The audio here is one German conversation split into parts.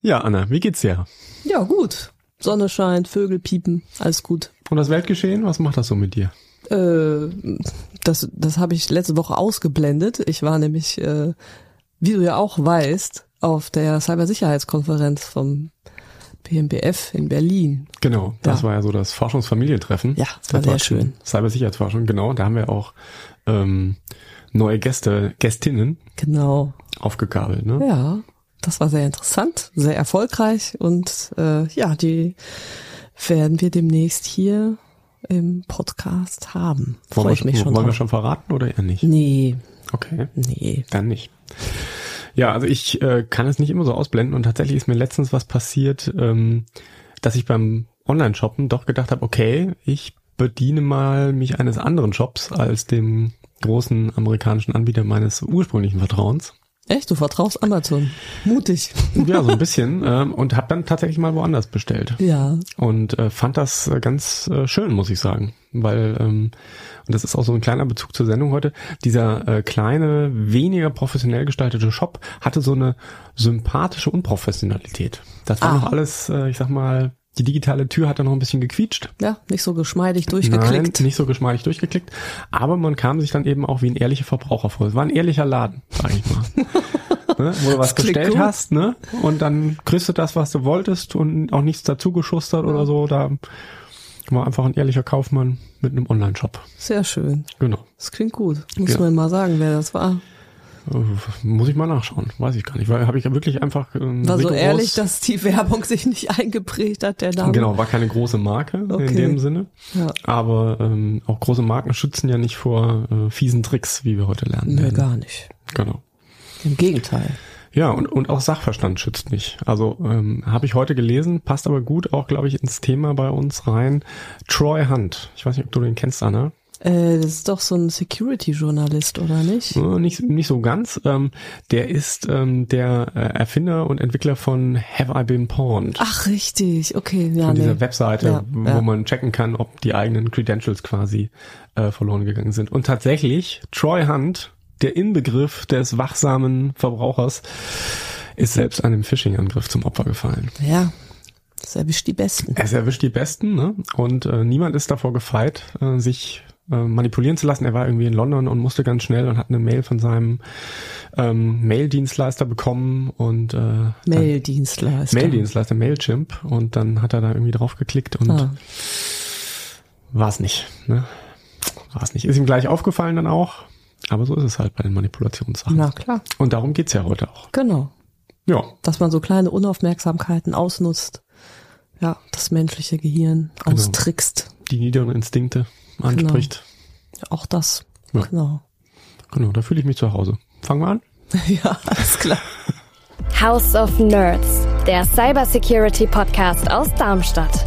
Ja, Anna, wie geht's dir? Ja, gut. Sonne scheint, Vögel piepen, alles gut. Und das Weltgeschehen, was macht das so mit dir? Das habe ich letzte Woche ausgeblendet. Ich war nämlich, wie du ja auch weißt, auf der Cybersicherheitskonferenz vom BMBF in Berlin. Genau, das war ja so das Forschungsfamilientreffen. Ja, das war sehr schön. Cybersicherheitsforschung, genau. Da haben wir auch neue Gästinnen aufgegabelt. Ne? Ja, das war sehr interessant, sehr erfolgreich und die werden wir demnächst hier im Podcast haben. Freue ich mich schon drauf. Wollen wir schon verraten oder eher nicht? Nee. Okay. Nee. Dann nicht. Ja, also ich kann es nicht immer so ausblenden und tatsächlich ist mir letztens was passiert, dass ich beim Online-Shoppen doch gedacht habe, okay, ich bediene mal mich eines anderen Shops als dem großen amerikanischen Anbieter meines ursprünglichen Vertrauens. Echt? Du vertraust Amazon? Mutig. Ja, so ein bisschen und habe dann tatsächlich mal woanders bestellt. Ja. Und fand das ganz schön, muss ich sagen, weil und das ist auch so ein kleiner Bezug zur Sendung heute, dieser kleine, weniger professionell gestaltete Shop hatte so eine sympathische Unprofessionalität. Das war noch alles, ich sag mal, die digitale Tür hat da noch ein bisschen gequietscht. Ja, nicht so geschmeidig durchgeklickt. Nein, nicht so geschmeidig durchgeklickt. Aber man kam sich dann eben auch wie ein ehrlicher Verbraucher vor. Es war ein ehrlicher Laden, sag ich mal. Ne? Wo du was bestellt hast, ne? Und dann kriegst du das, was du wolltest und auch nichts dazu geschustert oder so. Da war einfach ein ehrlicher Kaufmann mit einem Online-Shop. Sehr schön. Genau. Das klingt gut. Muss man mal sagen, wer das war. Muss ich mal nachschauen, weiß ich gar nicht, weil habe ich ja wirklich einfach war so ehrlich, dass die Werbung sich nicht eingeprägt hat, der Name. Genau, war keine große Marke in dem Sinne, aber auch große Marken schützen ja nicht vor fiesen Tricks, wie wir heute lernen werden. Nee, gar nicht. Genau. Im Gegenteil. Ja, und auch Sachverstand schützt nicht. Also habe ich heute gelesen, passt aber gut auch, glaube ich, ins Thema bei uns rein. Troy Hunt, ich weiß nicht, ob du den kennst, Anna. Das ist doch so ein Security-Journalist, oder nicht? Nicht so ganz. Der ist der Erfinder und Entwickler von Have I Been Pawned? Ach, richtig. Okay, ja. Von dieser Webseite, wo man checken kann, ob die eigenen Credentials quasi verloren gegangen sind. Und tatsächlich, Troy Hunt, der Inbegriff des wachsamen Verbrauchers, ist selbst einem Phishing-Angriff zum Opfer gefallen. Ja. Das erwischt die Besten. Es erwischt die Besten, ne? Und niemand ist davor gefeit, sich manipulieren zu lassen. Er war irgendwie in London und musste ganz schnell und hat eine Mail von seinem Mail-Dienstleister bekommen und Mail-Dienstleister, Mailchimp, und dann hat er da irgendwie drauf geklickt und war es nicht. Ne? War es nicht. Ist ihm gleich aufgefallen dann auch, aber so ist es halt bei den Manipulationssachen. Na klar. Und darum geht's ja heute auch. Genau. Ja. Dass man so kleine Unaufmerksamkeiten ausnutzt, ja, das menschliche Gehirn austrickst. Die niederen Instinkte anspricht. Genau. Auch das. Ja. Genau, da fühle ich mich zu Hause. Fangen wir an? Ja, alles klar. House of Nerds, der Cybersecurity Podcast aus Darmstadt.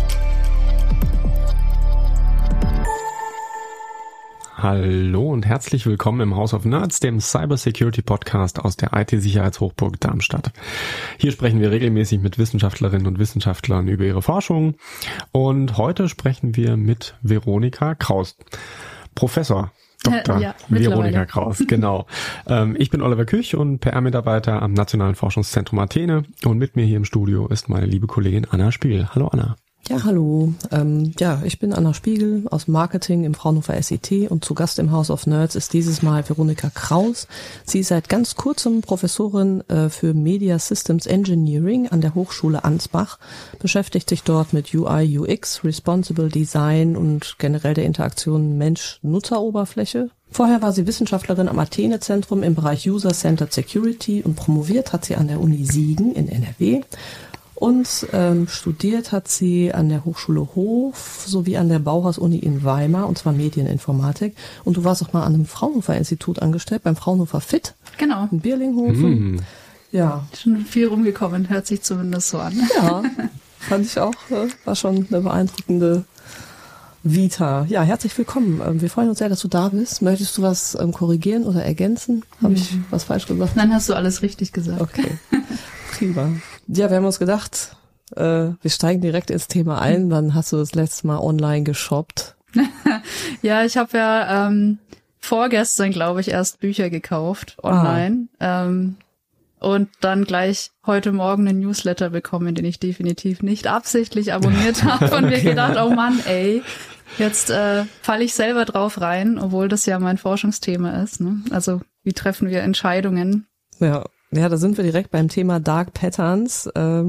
Hallo und herzlich willkommen im House of Nerds, dem Cybersecurity Podcast aus der IT-Sicherheitshochburg Darmstadt. Hier sprechen wir regelmäßig mit Wissenschaftlerinnen und Wissenschaftlern über ihre Forschung, und heute sprechen wir mit Veronika Kraus, Professor Dr. Veronika Kraus, genau. Ich bin Oliver Küch und PR-Mitarbeiter am Nationalen Forschungszentrum Athene, und mit mir hier im Studio ist meine liebe Kollegin Anna Spiegel. Hallo Anna. Ja, hallo. Ich bin Anna Spiegel aus Marketing im Fraunhofer SIT, und zu Gast im House of Nerds ist dieses Mal Veronika Kraus. Sie ist seit ganz kurzem Professorin für Media Systems Engineering an der Hochschule Ansbach, beschäftigt sich dort mit UI, UX, Responsible Design und generell der Interaktion Mensch-Nutzer-Oberfläche. Vorher war sie Wissenschaftlerin am Athene-Zentrum im Bereich User-Centered Security, und promoviert hat sie an der Uni Siegen in NRW. Und studiert hat sie an der Hochschule Hof sowie an der Bauhaus-Uni in Weimar, und zwar Medieninformatik. Und du warst auch mal an einem Fraunhofer-Institut angestellt, beim Fraunhofer FIT. Genau. In Birlinghofen. Ja. Schon viel rumgekommen, hört sich zumindest so an. Ja, fand ich auch, war schon eine beeindruckende Vita. Ja, herzlich willkommen. Wir freuen uns sehr, dass du da bist. Möchtest du was korrigieren oder ergänzen? Habe ich was falsch gesagt? Nein, hast du alles richtig gesagt. Okay, prima. Ja, wir haben uns gedacht, wir steigen direkt ins Thema ein. Dann hast du das letzte Mal online geshoppt. Ja, ich habe ja vorgestern, glaube ich, erst Bücher gekauft online. und dann gleich heute Morgen einen Newsletter bekommen, den ich definitiv nicht absichtlich abonniert habe und mir gedacht, oh Mann, ey, jetzt falle ich selber drauf rein, obwohl das ja mein Forschungsthema ist. Ne? Also wie treffen wir Entscheidungen? Ja, da sind wir direkt beim Thema Dark Patterns.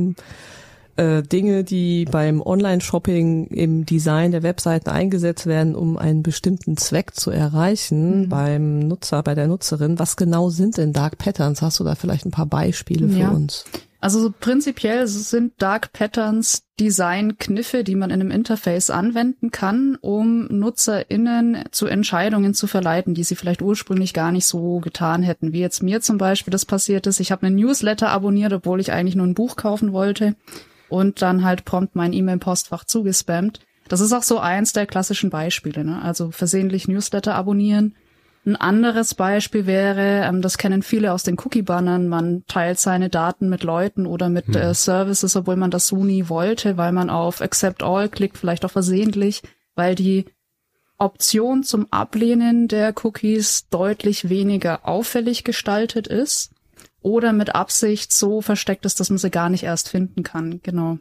Dinge, die beim Online-Shopping im Design der Webseiten eingesetzt werden, um einen bestimmten Zweck zu erreichen beim Nutzer, bei der Nutzerin. Was genau sind denn Dark Patterns? Hast du da vielleicht ein paar Beispiele für uns? Also prinzipiell sind Dark Patterns Design-Kniffe, die man in einem Interface anwenden kann, um NutzerInnen zu Entscheidungen zu verleiten, die sie vielleicht ursprünglich gar nicht so getan hätten. Wie jetzt mir zum Beispiel das passiert ist. Ich habe einen Newsletter abonniert, obwohl ich eigentlich nur ein Buch kaufen wollte und dann halt prompt mein E-Mail-Postfach zugespammt. Das ist auch so eins der klassischen Beispiele, ne? Also versehentlich Newsletter abonnieren. Ein anderes Beispiel wäre, das kennen viele aus den Cookie-Bannern, man teilt seine Daten mit Leuten oder mit Services, obwohl man das so nie wollte, weil man auf Accept All klickt, vielleicht auch versehentlich, weil die Option zum Ablehnen der Cookies deutlich weniger auffällig gestaltet ist oder mit Absicht so versteckt ist, dass man sie gar nicht erst finden kann. Genau.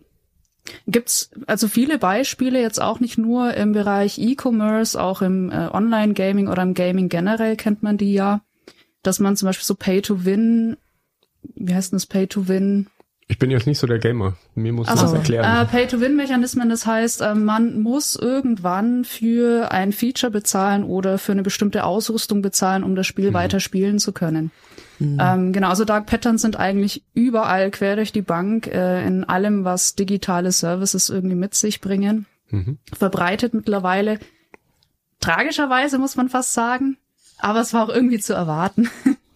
Gibt's also viele Beispiele, jetzt auch nicht nur im Bereich E-Commerce, auch im Online-Gaming oder im Gaming generell kennt man die ja, dass man zum Beispiel so Pay-to-Win, wie heißt denn das Pay-to-Win? Ich bin jetzt nicht so der Gamer, mir muss das erklären. Pay-to-Win-Mechanismen, das heißt, man muss irgendwann für ein Feature bezahlen oder für eine bestimmte Ausrüstung bezahlen, um das Spiel weiter spielen zu können. Genau, also Dark Patterns sind eigentlich überall quer durch die Bank, in allem, was digitale Services irgendwie mit sich bringen. Verbreitet mittlerweile. Tragischerweise muss man fast sagen, aber es war auch irgendwie zu erwarten.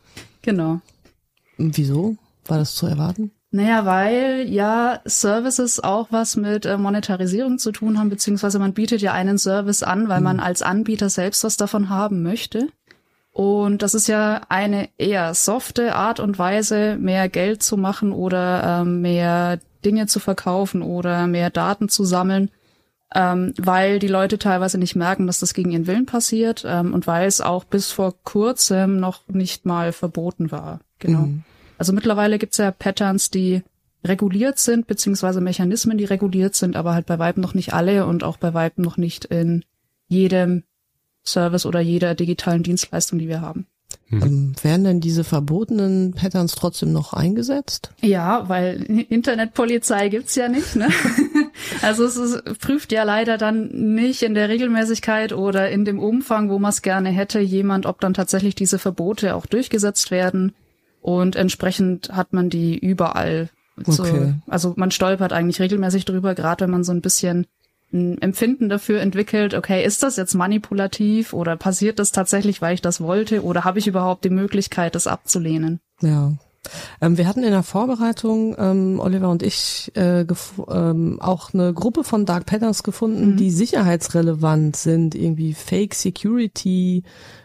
Genau. Wieso war das zu erwarten? Naja, weil ja Services auch was mit Monetarisierung zu tun haben, beziehungsweise man bietet ja einen Service an, weil man als Anbieter selbst was davon haben möchte. Und das ist ja eine eher softe Art und Weise, mehr Geld zu machen oder mehr Dinge zu verkaufen oder mehr Daten zu sammeln, weil die Leute teilweise nicht merken, dass das gegen ihren Willen passiert und weil es auch bis vor kurzem noch nicht mal verboten war. Genau. Also mittlerweile gibt's ja Patterns, die reguliert sind, beziehungsweise Mechanismen, die reguliert sind, aber halt bei Weitem noch nicht alle und auch bei Weitem noch nicht in jedem Service oder jeder digitalen Dienstleistung, die wir haben. Werden denn diese verbotenen Patterns trotzdem noch eingesetzt? Ja, weil Internetpolizei gibt's ja nicht, ne? Also es prüft ja leider dann nicht in der Regelmäßigkeit oder in dem Umfang, wo man es gerne hätte, jemand, ob dann tatsächlich diese Verbote auch durchgesetzt werden. Und entsprechend hat man die überall. Okay. Also man stolpert eigentlich regelmäßig drüber, gerade wenn man so ein bisschen ein Empfinden dafür entwickelt, okay, ist das jetzt manipulativ oder passiert das tatsächlich, weil ich das wollte oder habe ich überhaupt die Möglichkeit, das abzulehnen? Ja. Wir hatten in der Vorbereitung, Oliver und ich, auch eine Gruppe von Dark Patterns gefunden, die sicherheitsrelevant sind, irgendwie Fake Security.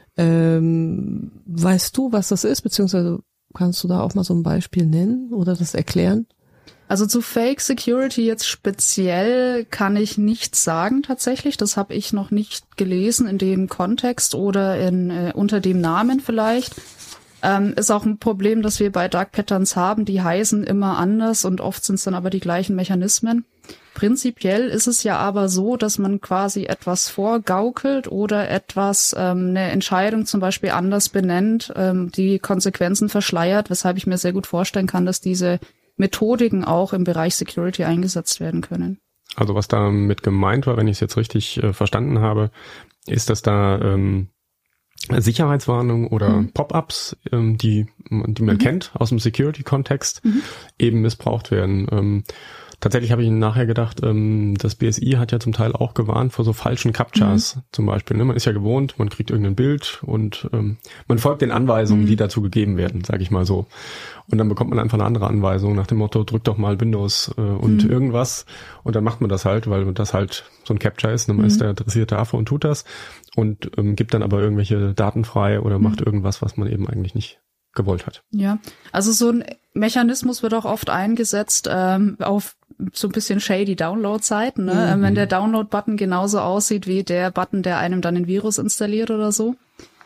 Weißt du, was das ist, beziehungsweise kannst du da auch mal so ein Beispiel nennen oder das erklären? Also zu Fake Security jetzt speziell kann ich nichts sagen tatsächlich. Das habe ich noch nicht gelesen in dem Kontext oder unter dem Namen vielleicht. Ist auch ein Problem, das wir bei Dark Patterns haben. Die heißen immer anders und oft sind es dann aber die gleichen Mechanismen. Prinzipiell ist es ja aber so, dass man quasi etwas vorgaukelt oder etwas, eine Entscheidung zum Beispiel anders benennt, die Konsequenzen verschleiert, weshalb ich mir sehr gut vorstellen kann, dass diese Methodiken auch im Bereich Security eingesetzt werden können. Also was damit gemeint war, wenn ich es jetzt richtig verstanden habe, ist, dass da Sicherheitswarnungen oder Pop-ups, die man kennt aus dem Security-Kontext, eben missbraucht werden. Tatsächlich habe ich nachher gedacht, das BSI hat ja zum Teil auch gewarnt vor so falschen Captchas zum Beispiel. Ne? Man ist ja gewohnt, man kriegt irgendein Bild und man folgt den Anweisungen, die dazu gegeben werden, sage ich mal so. Und dann bekommt man einfach eine andere Anweisung nach dem Motto, drück doch mal Windows und irgendwas. Und dann macht man das halt, weil das halt so ein Captcha ist. Ne? Man ist der interessierte Affe und tut das und gibt dann aber irgendwelche Daten frei oder macht irgendwas, was man eben eigentlich nicht gewollt hat. Ja, also so ein Mechanismus wird auch oft eingesetzt auf so ein bisschen shady Download-Seiten, ne? Wenn der Download-Button genauso aussieht wie der Button, der einem dann ein Virus installiert oder so.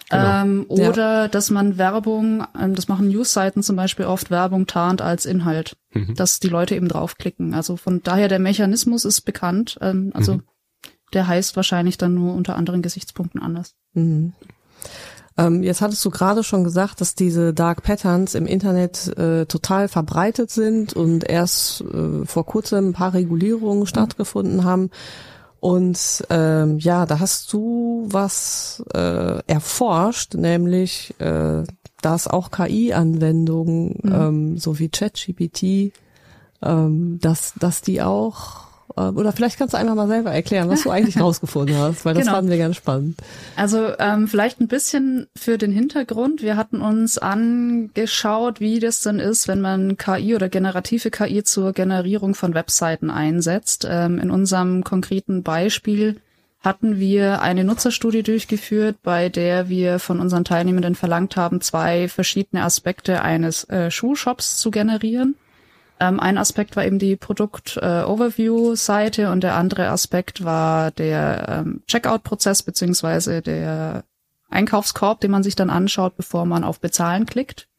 Genau. Oder dass man Werbung, das machen Newsseiten zum Beispiel oft, Werbung tarnt als Inhalt, dass die Leute eben draufklicken. Also von daher, der Mechanismus ist bekannt. Der heißt wahrscheinlich dann nur unter anderen Gesichtspunkten anders. Mhm. Jetzt hattest du gerade schon gesagt, dass diese Dark Patterns im Internet total verbreitet sind und erst vor kurzem ein paar Regulierungen stattgefunden haben. Und da hast du was erforscht, nämlich dass auch KI-Anwendungen so wie ChatGPT, dass die auch oder vielleicht kannst du einfach mal selber erklären, was du eigentlich rausgefunden hast, weil das fanden wir ganz spannend. Also vielleicht ein bisschen für den Hintergrund. Wir hatten uns angeschaut, wie das denn ist, wenn man KI oder generative KI zur Generierung von Webseiten einsetzt. In unserem konkreten Beispiel hatten wir eine Nutzerstudie durchgeführt, bei der wir von unseren Teilnehmenden verlangt haben, 2 verschiedene Aspekte eines Schuhshops zu generieren. Ein Aspekt war eben die Produkt-Overview-Seite und der andere Aspekt war der Checkout-Prozess beziehungsweise der Einkaufskorb, den man sich dann anschaut, bevor man auf Bezahlen klickt.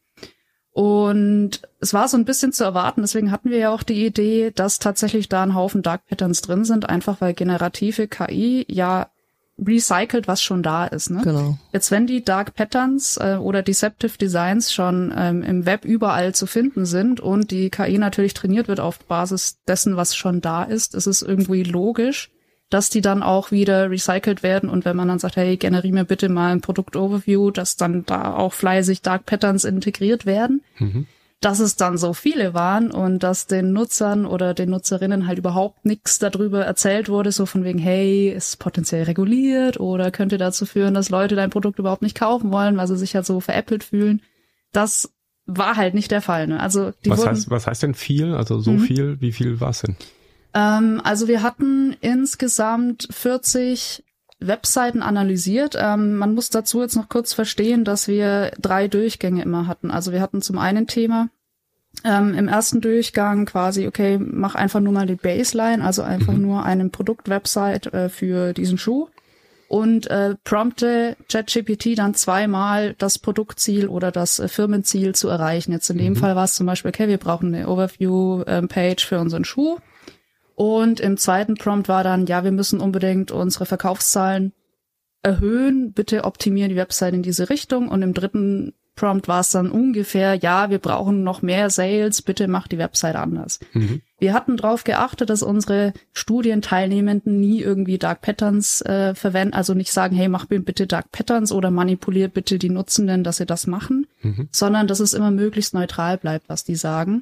Und es war so ein bisschen zu erwarten, deswegen hatten wir ja auch die Idee, dass tatsächlich da ein Haufen Dark Patterns drin sind, einfach weil generative KI ja recycelt, was schon da ist. Ne? Genau. Jetzt, wenn die Dark Patterns oder Deceptive Designs schon im Web überall zu finden sind und die KI natürlich trainiert wird auf Basis dessen, was schon da ist es irgendwie logisch, dass die dann auch wieder recycelt werden. Und wenn man dann sagt, hey, generiere mir bitte mal ein Produkt-Overview, dass dann da auch fleißig Dark Patterns integriert werden. Dass es dann so viele waren und dass den Nutzern oder den Nutzerinnen halt überhaupt nichts darüber erzählt wurde, so von wegen, hey, ist potenziell reguliert oder könnte dazu führen, dass Leute dein Produkt überhaupt nicht kaufen wollen, weil sie sich halt so veräppelt fühlen. Das war halt nicht der Fall. Ne? Also was heißt denn viel? Also so viel? Wie viel war es denn? Also wir hatten insgesamt 40 Webseiten analysiert. Man muss dazu jetzt noch kurz verstehen, dass wir 3 Durchgänge immer hatten. Also wir hatten zum einen Thema im ersten Durchgang quasi, okay, mach einfach nur mal die Baseline, also einfach nur eine Produkt-Website für diesen Schuh und prompte ChatGPT dann 2-mal das Produktziel oder das Firmenziel zu erreichen. Jetzt in dem Fall war es zum Beispiel, okay, wir brauchen eine Overview-Page für unseren Schuh. Und im zweiten Prompt war dann, ja, wir müssen unbedingt unsere Verkaufszahlen erhöhen, bitte optimieren die Website in diese Richtung. Und im dritten Prompt war es dann ungefähr, ja, wir brauchen noch mehr Sales, bitte mach die Website anders. Wir hatten darauf geachtet, dass unsere Studienteilnehmenden nie irgendwie Dark Patterns verwenden, also nicht sagen, hey, mach mir bitte Dark Patterns oder manipuliert bitte die Nutzenden, dass sie das machen, sondern dass es immer möglichst neutral bleibt, was die sagen.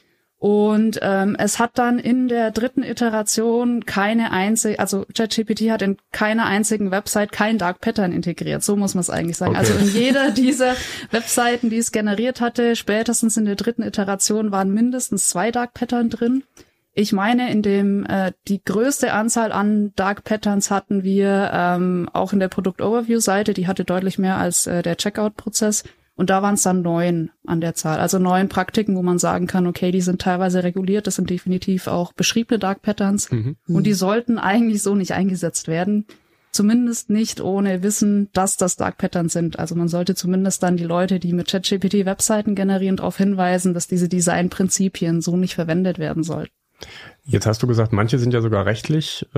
Und es hat dann in der dritten Iteration also ChatGPT hat in keiner einzigen Website kein Dark Pattern integriert, so muss man es eigentlich sagen. Okay. Also in jeder dieser Webseiten, die es generiert hatte, spätestens in der dritten Iteration waren mindestens 2 Dark Pattern drin. Ich meine, in dem die größte Anzahl an Dark Patterns hatten wir auch in der Produkt-Overview-Seite, die hatte deutlich mehr als der Checkout-Prozess. Und da waren es dann 9 an der Zahl. Also 9 Praktiken, wo man sagen kann, okay, die sind teilweise reguliert, das sind definitiv auch beschriebene Dark Patterns. Und die sollten eigentlich so nicht eingesetzt werden. Zumindest nicht ohne Wissen, dass das Dark Patterns sind. Also man sollte zumindest dann die Leute, die mit ChatGPT Webseiten generieren, darauf hinweisen, dass diese Designprinzipien so nicht verwendet werden sollten. Jetzt hast du gesagt, manche sind ja sogar rechtlich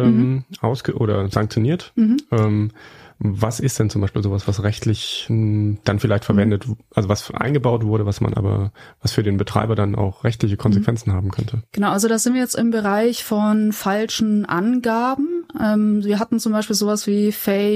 oder sanktioniert. Was ist denn zum Beispiel sowas, was rechtlich dann vielleicht verwendet, also was eingebaut wurde, was für den Betreiber dann auch rechtliche Konsequenzen haben könnte? Genau, also da sind wir jetzt im Bereich von falschen Angaben. Wir hatten zum Beispiel sowas wie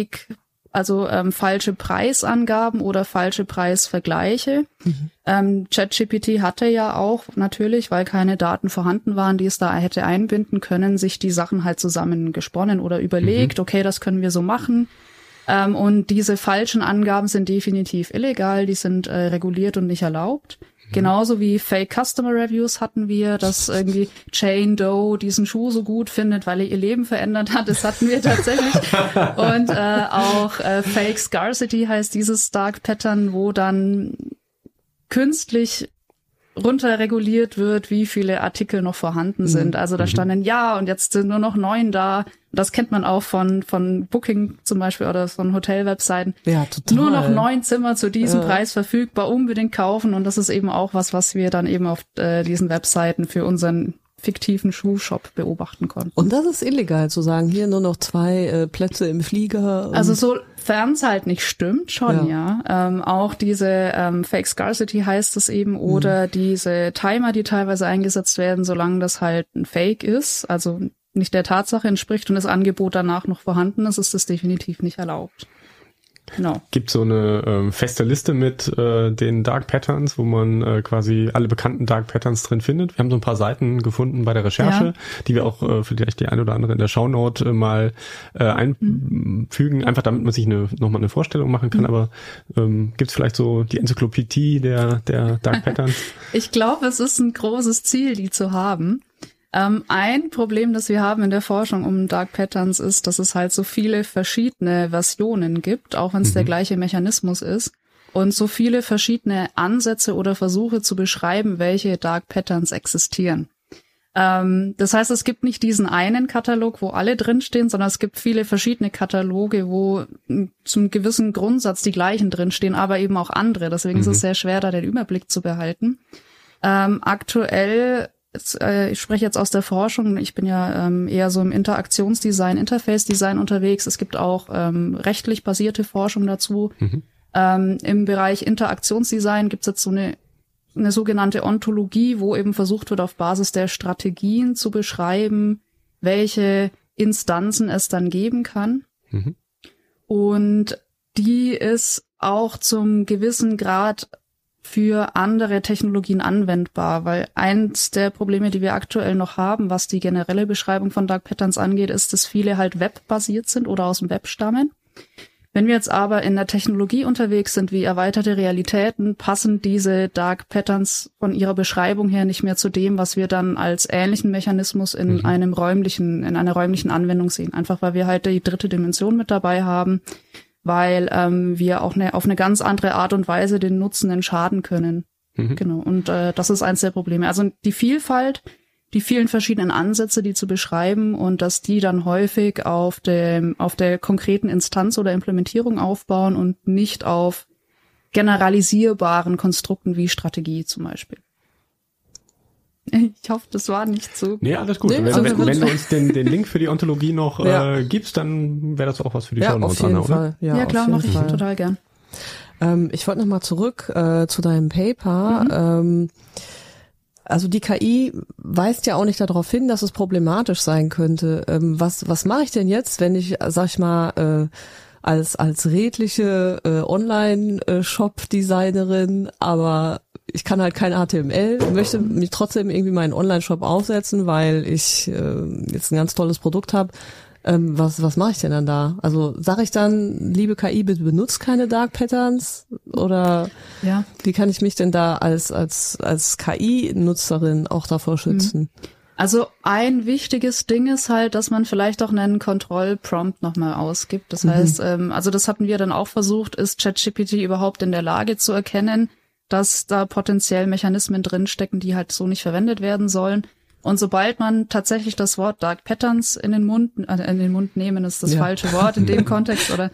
falsche Preisangaben oder falsche Preisvergleiche. ChatGPT hatte ja auch natürlich, weil keine Daten vorhanden waren, die es da hätte einbinden können, sich die Sachen halt zusammengesponnen oder überlegt, okay, das können wir so machen. Und diese falschen Angaben sind definitiv illegal, die sind reguliert und nicht erlaubt. Genauso wie Fake Customer Reviews hatten wir, dass irgendwie Jane Doe diesen Schuh so gut findet, weil er ihr Leben verändert hat. Das hatten wir tatsächlich. Und auch Fake Scarcity heißt dieses Dark Pattern, wo dann künstlich runterreguliert wird, wie viele Artikel noch vorhanden sind. Also da standen und jetzt sind nur noch 9 da. Das kennt man auch von Booking zum Beispiel oder von Hotelwebseiten. Ja, total. Nur noch 9 Zimmer zu diesem Preis verfügbar, unbedingt kaufen. Und das ist eben auch was wir dann eben auf diesen Webseiten für unseren fiktiven Schuhshop beobachten konnten. Und das ist illegal zu sagen, hier nur noch 2 Plätze im Flieger. Also sofern es halt nicht stimmt, schon, ja. Auch diese Fake Scarcity heißt es eben, oder diese Timer, die teilweise eingesetzt werden, solange das halt ein Fake ist, also nicht der Tatsache entspricht und das Angebot danach noch vorhanden ist das definitiv nicht erlaubt. Genau. Gibt so eine feste Liste mit den Dark Patterns, wo man quasi alle bekannten Dark Patterns drin findet. Wir haben so ein paar Seiten gefunden bei der Recherche, die wir auch vielleicht die eine oder andere in der Shownote mal einfügen, einfach damit man sich nochmal eine Vorstellung machen kann. Aber gibt's vielleicht so die Enzyklopädie der Dark Patterns? Ich glaube, es ist ein großes Ziel, die zu haben. Ein Problem, das wir haben in der Forschung um Dark Patterns ist, dass es halt so viele verschiedene Versionen gibt, auch wenn es der gleiche Mechanismus ist, und so viele verschiedene Ansätze oder Versuche zu beschreiben, welche Dark Patterns existieren. Das heißt, es gibt nicht diesen einen Katalog, wo alle drinstehen, sondern es gibt viele verschiedene Kataloge, wo zum gewissen Grundsatz die gleichen drinstehen, aber eben auch andere. Deswegen ist es sehr schwer, da den Überblick zu behalten. Aktuell ich spreche jetzt aus der Forschung, ich bin ja eher so im Interaktionsdesign, Interface-Design unterwegs. Es gibt auch rechtlich basierte Forschung dazu. Im Bereich Interaktionsdesign gibt es jetzt so eine sogenannte Ontologie, wo eben versucht wird, auf Basis der Strategien zu beschreiben, welche Instanzen es dann geben kann. Und die ist auch zum gewissen Grad für andere Technologien anwendbar, weil eins der Probleme, die wir aktuell noch haben, was die generelle Beschreibung von Dark Patterns angeht, ist, dass viele halt webbasiert sind oder aus dem Web stammen. Wenn wir jetzt aber in der Technologie unterwegs sind, wie erweiterte Realitäten, passen diese Dark Patterns von ihrer Beschreibung her nicht mehr zu dem, was wir dann als ähnlichen Mechanismus in einer räumlichen Anwendung sehen. Einfach weil wir halt die 3. Dimension mit dabei haben, weil wir auch auf eine ganz andere Art und Weise den Nutzenden schaden können. Genau. Und das ist eins der Probleme. Also die Vielfalt, die vielen verschiedenen Ansätze, die zu beschreiben, und dass die dann häufig auf der konkreten Instanz oder Implementierung aufbauen und nicht auf generalisierbaren Konstrukten wie Strategie zum Beispiel. Ich hoffe, das war nicht so. Nee, alles gut. Nee, wenn du uns den Link für die Ontologie noch gibst, dann wäre das auch was für die Shownotes, Anna, oder? Ja, klar, mache ich total gern. Ich wollte noch mal zurück zu deinem Paper. Also die KI weist ja auch nicht darauf hin, dass es problematisch sein könnte. Was mache ich denn jetzt, wenn ich, sag ich mal, als redliche Online-Shop-Designerin, aber ich kann halt kein HTML, möchte mich trotzdem irgendwie meinen Online-Shop aufsetzen, weil ich jetzt ein ganz tolles Produkt habe. Was mache ich denn dann da? Also sage ich dann, liebe KI, bitte benutzt keine Dark Patterns? Oder wie kann ich mich denn da als KI-Nutzerin auch davor schützen? Also ein wichtiges Ding ist halt, dass man vielleicht auch einen Kontrollprompt nochmal ausgibt. Das heißt, also das hatten wir dann auch versucht, ist ChatGPT überhaupt in der Lage zu erkennen, dass da potenziell Mechanismen drinstecken, die halt so nicht verwendet werden sollen. Und sobald man tatsächlich das Wort Dark Patterns in den Mund nehmen, ist das falsche Wort in dem Kontext, oder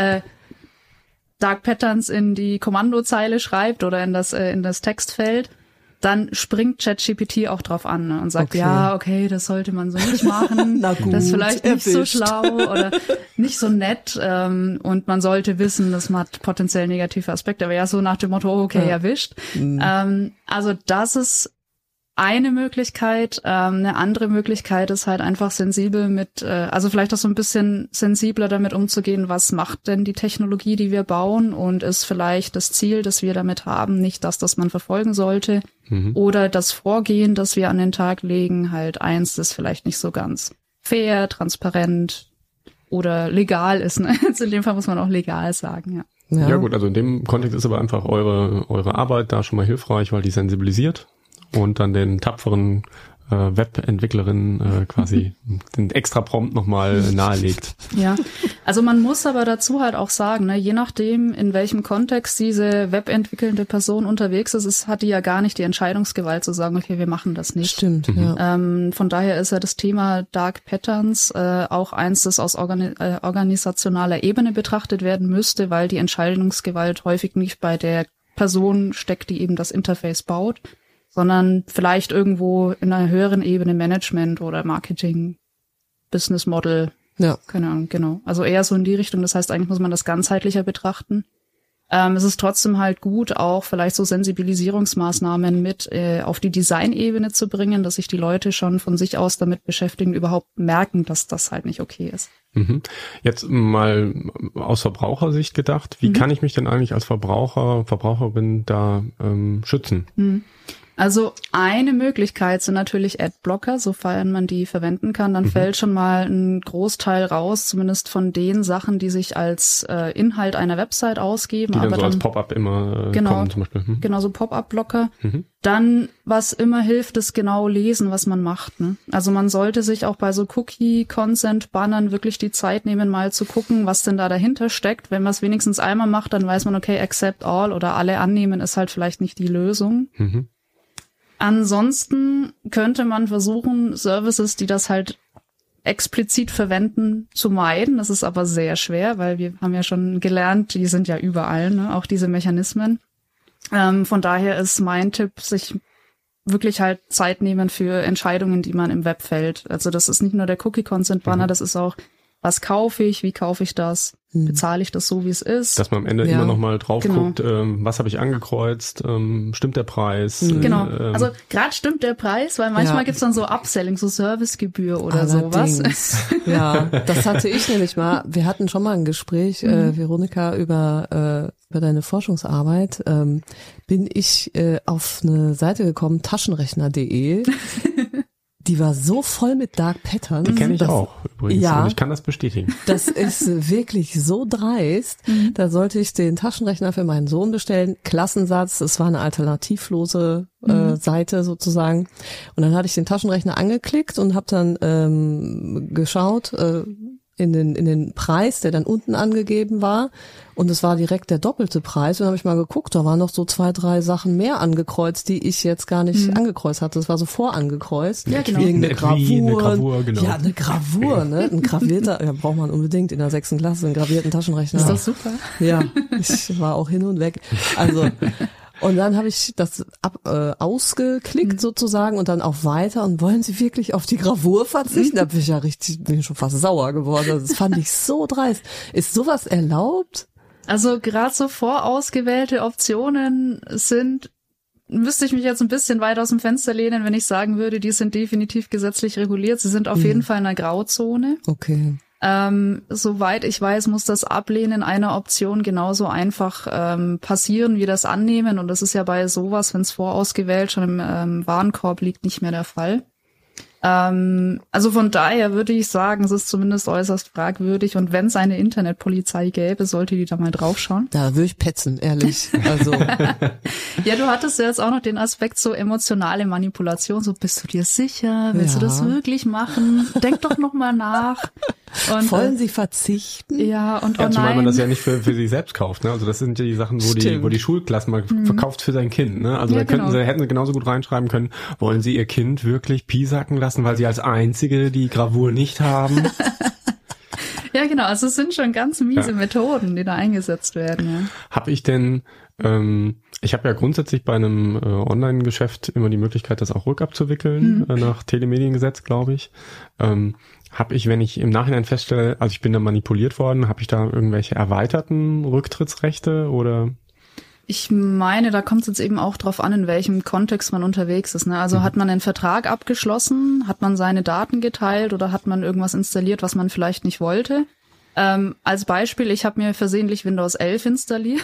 Dark Patterns in die Kommandozeile schreibt oder in das Textfeld, dann springt ChatGPT auch drauf an, ne, und sagt, okay, das sollte man so nicht machen, na gut, das ist vielleicht nicht so schlau oder nicht so nett, und man sollte wissen, das hat potenziell negative Aspekte, aber so nach dem Motto, okay, erwischt. Also das ist eine Möglichkeit. Eine andere Möglichkeit ist halt einfach sensibel also vielleicht auch so ein bisschen sensibler damit umzugehen, was macht denn die Technologie, die wir bauen, und ist vielleicht das Ziel, das wir damit haben, nicht das man verfolgen sollte, oder das Vorgehen, das wir an den Tag legen, halt eins, das vielleicht nicht so ganz fair, transparent oder legal ist. Ne? Jetzt in dem Fall muss man auch legal sagen, Ja gut, also in dem Kontext ist aber einfach eure Arbeit da schon mal hilfreich, weil die sensibilisiert und dann den tapferen Webentwicklerin quasi den extra Prompt nochmal nahelegt. Ja, also man muss aber dazu halt auch sagen, ne, je nachdem, in welchem Kontext diese webentwickelnde Person unterwegs ist, hat die ja gar nicht die Entscheidungsgewalt zu sagen, okay, wir machen das nicht. Stimmt, ja. Von daher ist ja das Thema Dark Patterns auch eins, das aus organisationaler Ebene betrachtet werden müsste, weil die Entscheidungsgewalt häufig nicht bei der Person steckt, die eben das Interface baut, sondern vielleicht irgendwo in einer höheren Ebene Management oder Marketing, Business Model, keine Ahnung, genau. Also eher so in die Richtung, das heißt, eigentlich muss man das ganzheitlicher betrachten. Es ist trotzdem halt gut, auch vielleicht so Sensibilisierungsmaßnahmen mit auf die Designebene zu bringen, dass sich die Leute schon von sich aus damit beschäftigen, überhaupt merken, dass das halt nicht okay ist. Jetzt mal aus Verbrauchersicht gedacht, wie kann ich mich denn eigentlich als Verbraucherin da schützen? Also eine Möglichkeit sind natürlich Adblocker, sofern man die verwenden kann. Dann fällt schon mal ein Großteil raus, zumindest von den Sachen, die sich als Inhalt einer Website ausgeben. Die dann so als Pop-up immer kommen zum Beispiel. Genau, so Pop-up-Blocker. Dann, was immer hilft, ist genau lesen, was man macht. Ne? Also man sollte sich auch bei so Cookie-Consent-Bannern wirklich die Zeit nehmen, mal zu gucken, was denn da dahinter steckt. Wenn man es wenigstens einmal macht, dann weiß man, okay, accept all oder alle annehmen ist halt vielleicht nicht die Lösung. Ansonsten könnte man versuchen, Services, die das halt explizit verwenden, zu meiden. Das ist aber sehr schwer, weil wir haben ja schon gelernt, die sind ja überall, ne? Auch diese Mechanismen. Von daher ist mein Tipp, sich wirklich halt Zeit nehmen für Entscheidungen, die man im Web fällt. Also das ist nicht nur der Cookie-Consent-Banner, das ist auch, was kaufe ich, wie kaufe ich das, bezahle ich das so, wie es ist. Dass man am Ende immer noch mal drauf guckt, was habe ich angekreuzt, stimmt der Preis? Genau, also gerade stimmt der Preis, weil manchmal gibt's dann so Upselling, so Servicegebühr oder sowas. Ja, das hatte ich nämlich mal. Wir hatten schon mal ein Gespräch, Veronika, über deine Forschungsarbeit. Bin ich auf eine Seite gekommen, taschenrechner.de. Die war so voll mit Dark Patterns. Die kenne ich auch übrigens. Ja, und ich kann das bestätigen. Das ist wirklich so dreist. Da sollte ich den Taschenrechner für meinen Sohn bestellen. Klassensatz, es war eine alternativlose Seite sozusagen. Und dann hatte ich den Taschenrechner angeklickt und habe dann geschaut in den Preis, der dann unten angegeben war. Und es war direkt der doppelte Preis. Und dann habe ich mal geguckt, da waren noch so 2, 3 Sachen mehr angekreuzt, die ich jetzt gar nicht angekreuzt hatte. Das war so vorangekreuzt. Ja, genau. Irgendeine Gravur, genau. Ja, eine Gravur, ne? Ein gravierter, ja, braucht man unbedingt in der 6. Klasse, einen gravierten Taschenrechner. Ist das super? Ja, ich war auch hin und weg. Also, und dann habe ich das ausgeklickt sozusagen und dann auf Weiter. Und wollen Sie wirklich auf die Gravur verzichten? Da bin ich schon fast sauer geworden. Das fand ich so dreist. Ist sowas erlaubt? Also gerade so vorausgewählte Optionen müsste ich mich jetzt ein bisschen weit aus dem Fenster lehnen, wenn ich sagen würde, die sind definitiv gesetzlich reguliert. Sie sind auf jeden Fall in einer Grauzone. Okay. Soweit ich weiß, muss das Ablehnen einer Option genauso einfach passieren wie das Annehmen. Und das ist ja bei sowas, wenn es vorausgewählt schon im Warenkorb liegt, nicht mehr der Fall. Also von daher würde ich sagen, es ist zumindest äußerst fragwürdig. Und wenn es eine Internetpolizei gäbe, sollte die da mal draufschauen. Da würde ich petzen, ehrlich. Also ja, du hattest ja jetzt auch noch den Aspekt so emotionale Manipulation. So, bist du dir sicher? Willst du das wirklich machen? Denk doch noch mal nach. Und, wollen Sie verzichten? Ja, und ja, zumal man das ja nicht für sich selbst kauft, ne? Also das sind ja die Sachen, wo die Schulklassen mal verkauft für sein Kind, ne? Also ja, da hätten sie genauso gut reinschreiben können, wollen Sie Ihr Kind wirklich piesacken lassen, weil Sie als Einzige die Gravur nicht haben? Ja, genau. Also es sind schon ganz miese Methoden, die da eingesetzt werden, ja. Habe ich denn, ich habe ja grundsätzlich bei einem Online-Geschäft immer die Möglichkeit, das auch rückabzuwickeln, nach Telemediengesetz, glaube ich. Habe ich, wenn ich im Nachhinein feststelle, also ich bin da manipuliert worden, habe ich da irgendwelche erweiterten Rücktrittsrechte oder? Ich meine, da kommt es jetzt eben auch drauf an, in welchem Kontext man unterwegs ist, ne? Also hat man einen Vertrag abgeschlossen, hat man seine Daten geteilt oder hat man irgendwas installiert, was man vielleicht nicht wollte? Als Beispiel, ich habe mir versehentlich Windows 11 installiert,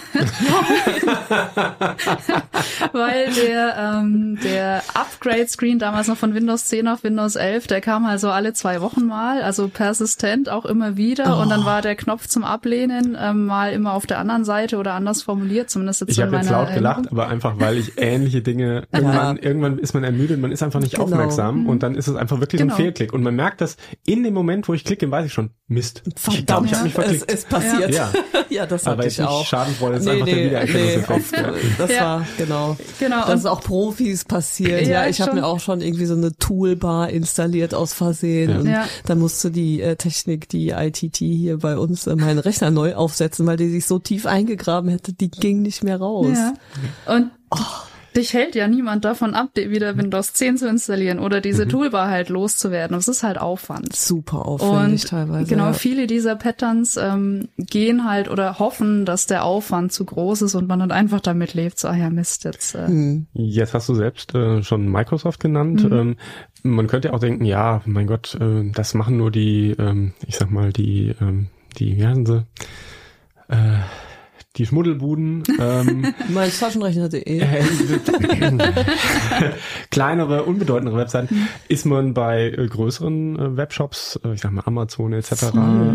weil der Upgrade-Screen damals noch von Windows 10 auf Windows 11, der kam halt so alle 2 Wochen mal, also persistent auch immer wieder und dann war der Knopf zum Ablehnen mal immer auf der anderen Seite oder anders formuliert, zumindest jetzt ich in meiner Ich habe jetzt laut gelacht, aber einfach, weil ich ähnliche Dinge, irgendwann ist man ermüdet, man ist einfach nicht aufmerksam und dann ist es einfach wirklich so ein Fehlklick und man merkt, dass in dem Moment, wo ich klicke, weiß ich schon, Mist. Ich glaube, ich habe mich verklickt. Es passiert. Ja, das hatte ich auch. Schadenfreude ist einfach der Wiedererkennungseffekt. Das war, genau. Das ist auch Profis passiert. Ja, ich habe mir auch schon irgendwie so eine Toolbar installiert aus Versehen. Und dann musste die Technik, die ITT hier bei uns, meinen Rechner neu aufsetzen, weil die sich so tief eingegraben hätte, die ging nicht mehr raus. Ja. Und dich hält ja niemand davon ab, wieder Windows 10 zu installieren oder diese Toolbar halt loszuwerden. Das ist halt Aufwand. Super aufwendig und teilweise. Genau, viele dieser Patterns gehen halt oder hoffen, dass der Aufwand zu groß ist und man dann einfach damit lebt. So, Mist, jetzt. Jetzt hast du selbst schon Microsoft genannt. Man könnte auch denken, ja, mein Gott, das machen nur die, ich sag mal, die, wie heißen sie? Die Schmuddelbuden. Mein Taschenrechner.de. Kleinere, unbedeutendere Webseiten. Ist man bei größeren Webshops, ich sag mal Amazon etc.,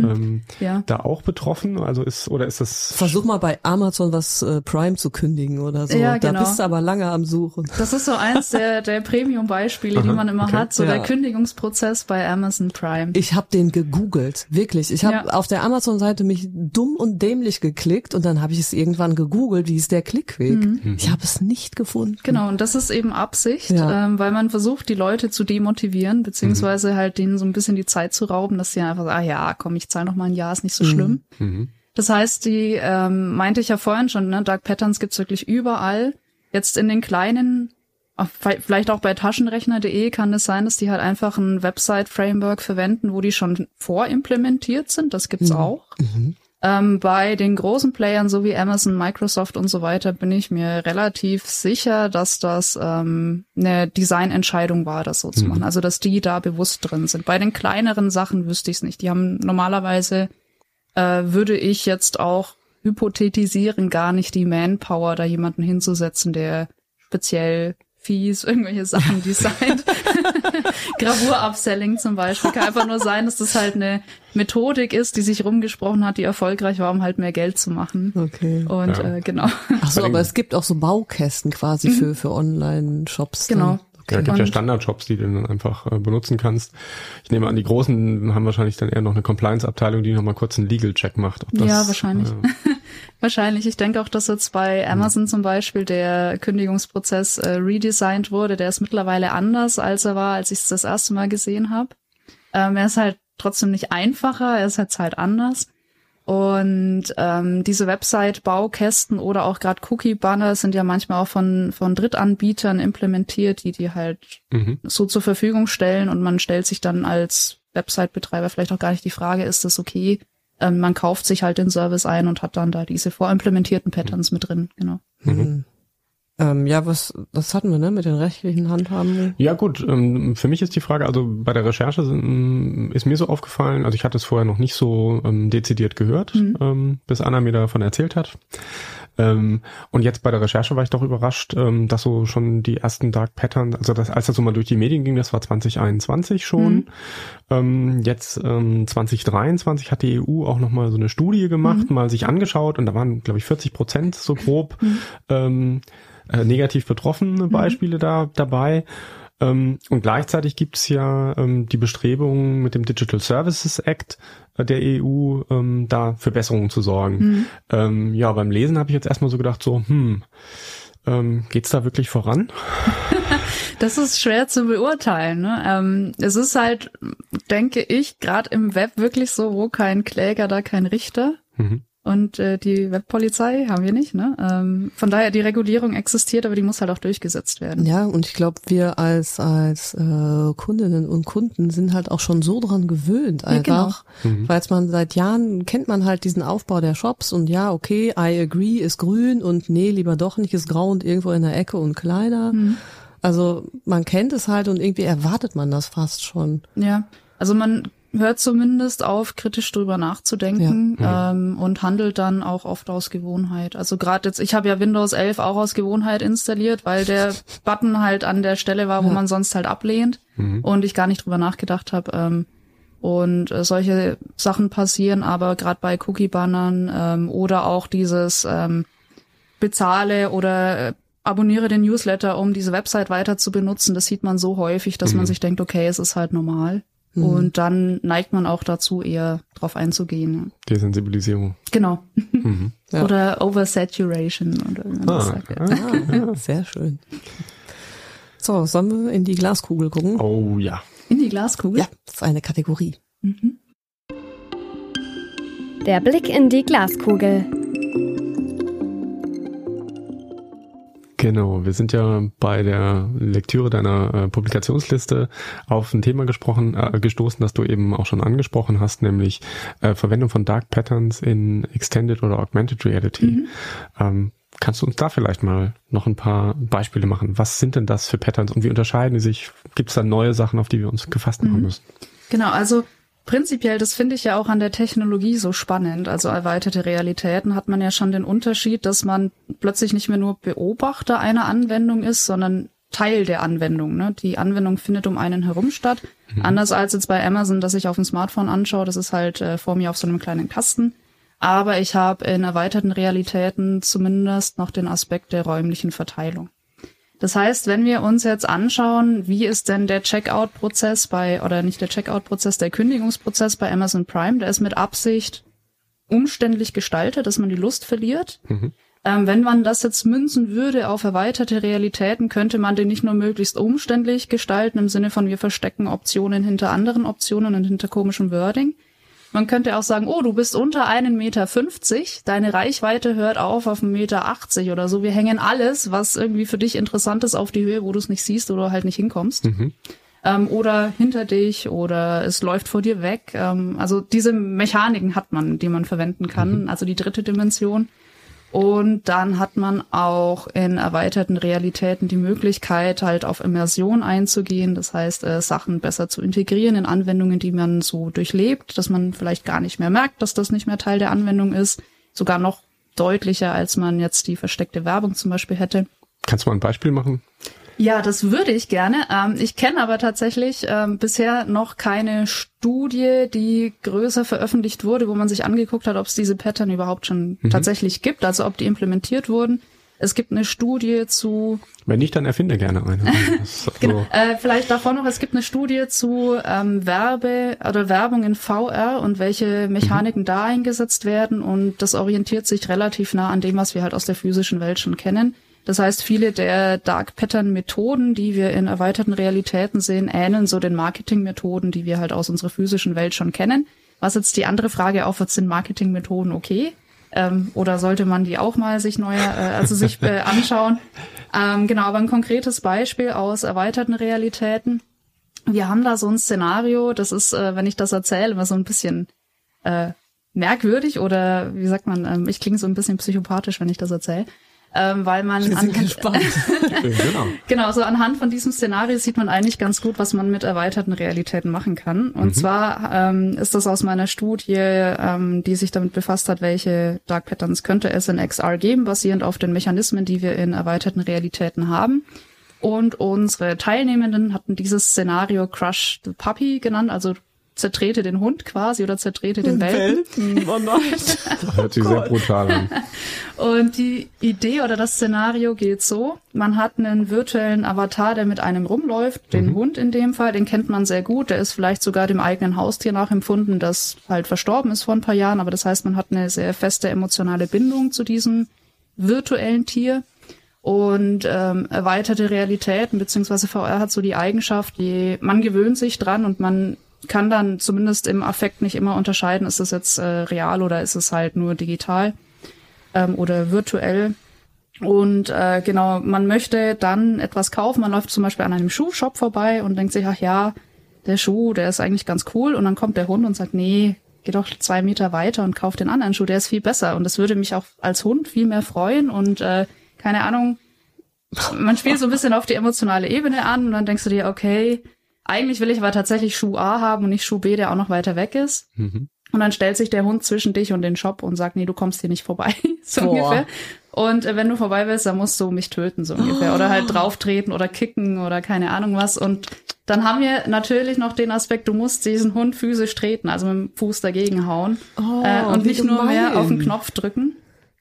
da auch betroffen? Also ist das... Versuch mal bei Amazon was Prime zu kündigen oder so. Ja, genau. Da bist du aber lange am Suchen. Das ist so eins der Premium-Beispiele, die man immer hat. So der Kündigungsprozess bei Amazon Prime. Ich habe den gegoogelt, wirklich. Ich habe auf der Amazon-Seite mich dumm und dämlich geklickt und dann habe ich es irgendwann gegoogelt, wie ist der Klickweg. Ich habe es nicht gefunden. Genau, und das ist eben Absicht, weil man versucht, die Leute zu demotivieren, beziehungsweise halt denen so ein bisschen die Zeit zu rauben, dass sie einfach sagen, komm, ich zahle noch mal ein Jahr, ist nicht so schlimm. Das heißt, die meinte ich ja vorhin schon, ne, Dark Patterns gibt's wirklich überall. Jetzt in den kleinen, vielleicht auch bei Taschenrechner.de kann es sein, dass die halt einfach ein Website-Framework verwenden, wo die schon vorimplementiert sind. Das gibt's auch. Bei den großen Playern, so wie Amazon, Microsoft und so weiter, bin ich mir relativ sicher, dass das eine Designentscheidung war, das so zu machen. Also, dass die da bewusst drin sind. Bei den kleineren Sachen wüsste ich es nicht. Die haben normalerweise, würde ich jetzt auch hypothetisieren, gar nicht die Manpower, da jemanden hinzusetzen, der speziell fies irgendwelche Sachen designt. Gravur-Upselling zum Beispiel. Kann einfach nur sein, dass das halt eine Methodik ist, die sich rumgesprochen hat, die erfolgreich war, um halt mehr Geld zu machen. Okay. Und genau. Ach so, aber es gibt auch so Baukästen quasi für Online-Shops. Genau. Okay. Ja, gibt ja Standard-Shops, die du dann einfach benutzen kannst. Ich nehme an, die Großen haben wahrscheinlich dann eher noch eine Compliance-Abteilung, die nochmal kurz einen Legal-Check macht. Ob das, ja, wahrscheinlich. Wahrscheinlich. Ich denke auch, dass jetzt bei Amazon zum Beispiel der Kündigungsprozess redesigned wurde. Der ist mittlerweile anders, als er war, als ich es das erste Mal gesehen habe. Er ist halt trotzdem nicht einfacher, er ist halt anders. Und diese Website-Baukästen oder auch gerade Cookie-Banner sind ja manchmal auch von Drittanbietern implementiert, die halt so zur Verfügung stellen. Und man stellt sich dann als Website-Betreiber vielleicht auch gar nicht die Frage, ist das okay? Man kauft sich halt den Service ein und hat dann da diese vorimplementierten Patterns mit drin, genau. Ja, was hatten wir, ne, mit den rechtlichen Handhaben? Ja gut, für mich ist die Frage, also bei der Recherche ist mir so aufgefallen, also ich hatte es vorher noch nicht so dezidiert gehört, bis Anna mir davon erzählt hat. Und jetzt bei der Recherche war ich doch überrascht, dass so schon die ersten Dark Patterns, also als das so mal durch die Medien ging, das war 2021 schon. Jetzt 2023 hat die EU auch nochmal so eine Studie gemacht, mal sich angeschaut und da waren, glaube ich, 40% so grob negativ betroffene Beispiele dabei. Und gleichzeitig gibt's ja die Bestrebungen mit dem Digital Services Act der EU, da für Besserungen zu sorgen. Ja, beim Lesen habe ich jetzt erstmal so gedacht, geht's da wirklich voran? Das ist schwer zu beurteilen, ne? Es ist halt, denke ich, gerade im Web wirklich so, wo kein Kläger, da kein Richter. Und die Webpolizei haben wir nicht, ne? Von daher, die Regulierung existiert, aber die muss halt auch durchgesetzt werden. Ja, und ich glaube, wir als Kundinnen und Kunden sind halt auch schon so dran gewöhnt einfach, weil man seit Jahren kennt man halt diesen Aufbau der Shops und ja, okay, I agree ist grün und nee, lieber doch nicht, ist grau und irgendwo in der Ecke und kleiner. Also man kennt es halt und irgendwie erwartet man das fast schon. Ja, also man hört zumindest auf, kritisch drüber nachzudenken, und handelt dann auch oft aus Gewohnheit. Also gerade jetzt, ich habe ja Windows 11 auch aus Gewohnheit installiert, weil der Button halt an der Stelle war, wo man sonst halt ablehnt und ich gar nicht drüber nachgedacht habe. Und solche Sachen passieren aber gerade bei Cookie-Bannern oder auch dieses bezahle oder abonniere den Newsletter, um diese Website weiter zu benutzen. Das sieht man so häufig, dass man sich denkt, okay, es ist halt normal. Und dann neigt man auch dazu, eher drauf einzugehen. Desensibilisierung. Genau. Ja. Oder Oversaturation. Oder wie man das sagt. Ja, sehr schön. So, sollen wir in die Glaskugel gucken? Oh ja. In die Glaskugel? Ja, das ist eine Kategorie. Der Blick in die Glaskugel. Genau, wir sind ja bei der Lektüre deiner Publikationsliste auf ein Thema gestoßen, das du eben auch schon angesprochen hast, nämlich Verwendung von Dark Patterns in Extended oder Augmented Reality. Kannst du uns da vielleicht mal noch ein paar Beispiele machen? Was sind denn das für Patterns und wie unterscheiden die sich? Gibt es da neue Sachen, auf die wir uns gefasst machen müssen? Genau, also prinzipiell, das finde ich ja auch an der Technologie so spannend. Also erweiterte Realitäten hat man ja schon den Unterschied, dass man plötzlich nicht mehr nur Beobachter einer Anwendung ist, sondern Teil der Anwendung. Ne? Die Anwendung findet um einen herum statt. Anders als jetzt bei Amazon, das ich auf dem Smartphone anschaue, das ist halt vor mir auf so einem kleinen Kasten. Aber ich habe in erweiterten Realitäten zumindest noch den Aspekt der räumlichen Verteilung. Das heißt, wenn wir uns jetzt anschauen, wie ist denn der Checkout-Prozess der Kündigungsprozess bei Amazon Prime, der ist mit Absicht umständlich gestaltet, dass man die Lust verliert. Wenn man das jetzt münzen würde auf erweiterte Realitäten, könnte man den nicht nur möglichst umständlich gestalten, im Sinne von wir verstecken Optionen hinter anderen Optionen und hinter komischem Wording. Man könnte auch sagen, oh, du bist unter 1,50 Meter, deine Reichweite hört auf 1,80 Meter oder so. Wir hängen alles, was irgendwie für dich interessant ist, auf die Höhe, wo du es nicht siehst oder halt nicht hinkommst. Oder hinter dich oder es läuft vor dir weg. Also diese Mechaniken hat man, die man verwenden kann, also die dritte Dimension. Und dann hat man auch in erweiterten Realitäten die Möglichkeit, halt auf Immersion einzugehen. Das heißt, Sachen besser zu integrieren in Anwendungen, die man so durchlebt, dass man vielleicht gar nicht mehr merkt, dass das nicht mehr Teil der Anwendung ist. Sogar noch deutlicher, als man jetzt die versteckte Werbung zum Beispiel hätte. Kannst du mal ein Beispiel machen? Ja, das würde ich gerne. Ich kenne aber tatsächlich bisher noch keine Studie, die größer veröffentlicht wurde, wo man sich angeguckt hat, ob es diese Pattern überhaupt schon tatsächlich gibt, also ob die implementiert wurden. Es gibt eine Studie zu... Wenn nicht, dann erfinde gerne eine. Genau. Vielleicht davor noch, es gibt eine Studie zu Werbung in VR und welche Mechaniken da eingesetzt werden, und das orientiert sich relativ nah an dem, was wir halt aus der physischen Welt schon kennen. Das heißt, viele der Dark Pattern Methoden, die wir in erweiterten Realitäten sehen, ähneln so den Marketing-Methoden, die wir halt aus unserer physischen Welt schon kennen. Was jetzt die andere Frage aufwirft, sind Marketing-Methoden okay? Oder sollte man die auch mal sich anschauen? Genau, aber ein konkretes Beispiel aus erweiterten Realitäten. Wir haben da so ein Szenario, das ist, wenn ich das erzähle, immer so ein bisschen merkwürdig oder wie sagt man, ich klinge so ein bisschen psychopathisch, wenn ich das erzähle. Weil man genau, so anhand von diesem Szenario sieht man eigentlich ganz gut, was man mit erweiterten Realitäten machen kann. Und zwar ist das aus meiner Studie, die sich damit befasst hat, welche Dark Patterns könnte es in XR geben, basierend auf den Mechanismen, die wir in erweiterten Realitäten haben. Und unsere Teilnehmenden hatten dieses Szenario Crush the Puppy genannt, also zertrete den Hund quasi oder zertrete den Welpen. Oh nein. Das hört sich sehr brutal an. Und die Idee oder das Szenario geht so: Man hat einen virtuellen Avatar, der mit einem rumläuft, den Hund in dem Fall, den kennt man sehr gut, der ist vielleicht sogar dem eigenen Haustier nachempfunden, das halt verstorben ist vor ein paar Jahren, aber das heißt, man hat eine sehr feste emotionale Bindung zu diesem virtuellen Tier. Und erweiterte Realitäten beziehungsweise VR hat so die Eigenschaft, man gewöhnt sich dran und man kann dann zumindest im Affekt nicht immer unterscheiden, ist es jetzt real oder ist es halt nur digital oder virtuell. Und genau, man möchte dann etwas kaufen, man läuft zum Beispiel an einem Schuhshop vorbei und denkt sich, ach ja, der Schuh, der ist eigentlich ganz cool, und dann kommt der Hund und sagt, nee, geh doch 2 Meter weiter und kauf den anderen Schuh, der ist viel besser, und das würde mich auch als Hund viel mehr freuen und keine Ahnung, man spielt so ein bisschen auf die emotionale Ebene an und dann denkst du dir, okay, eigentlich will ich aber tatsächlich Schuh A haben und nicht Schuh B, der auch noch weiter weg ist. Und dann stellt sich der Hund zwischen dich und den Shop und sagt, nee, du kommst hier nicht vorbei, so ungefähr. Und wenn du vorbei willst, dann musst du mich töten, so ungefähr. Oder halt drauftreten oder kicken oder keine Ahnung was. Und dann haben wir natürlich noch den Aspekt, du musst diesen Hund physisch treten, also mit dem Fuß dagegen hauen. Und nicht nur mehr auf den Knopf drücken.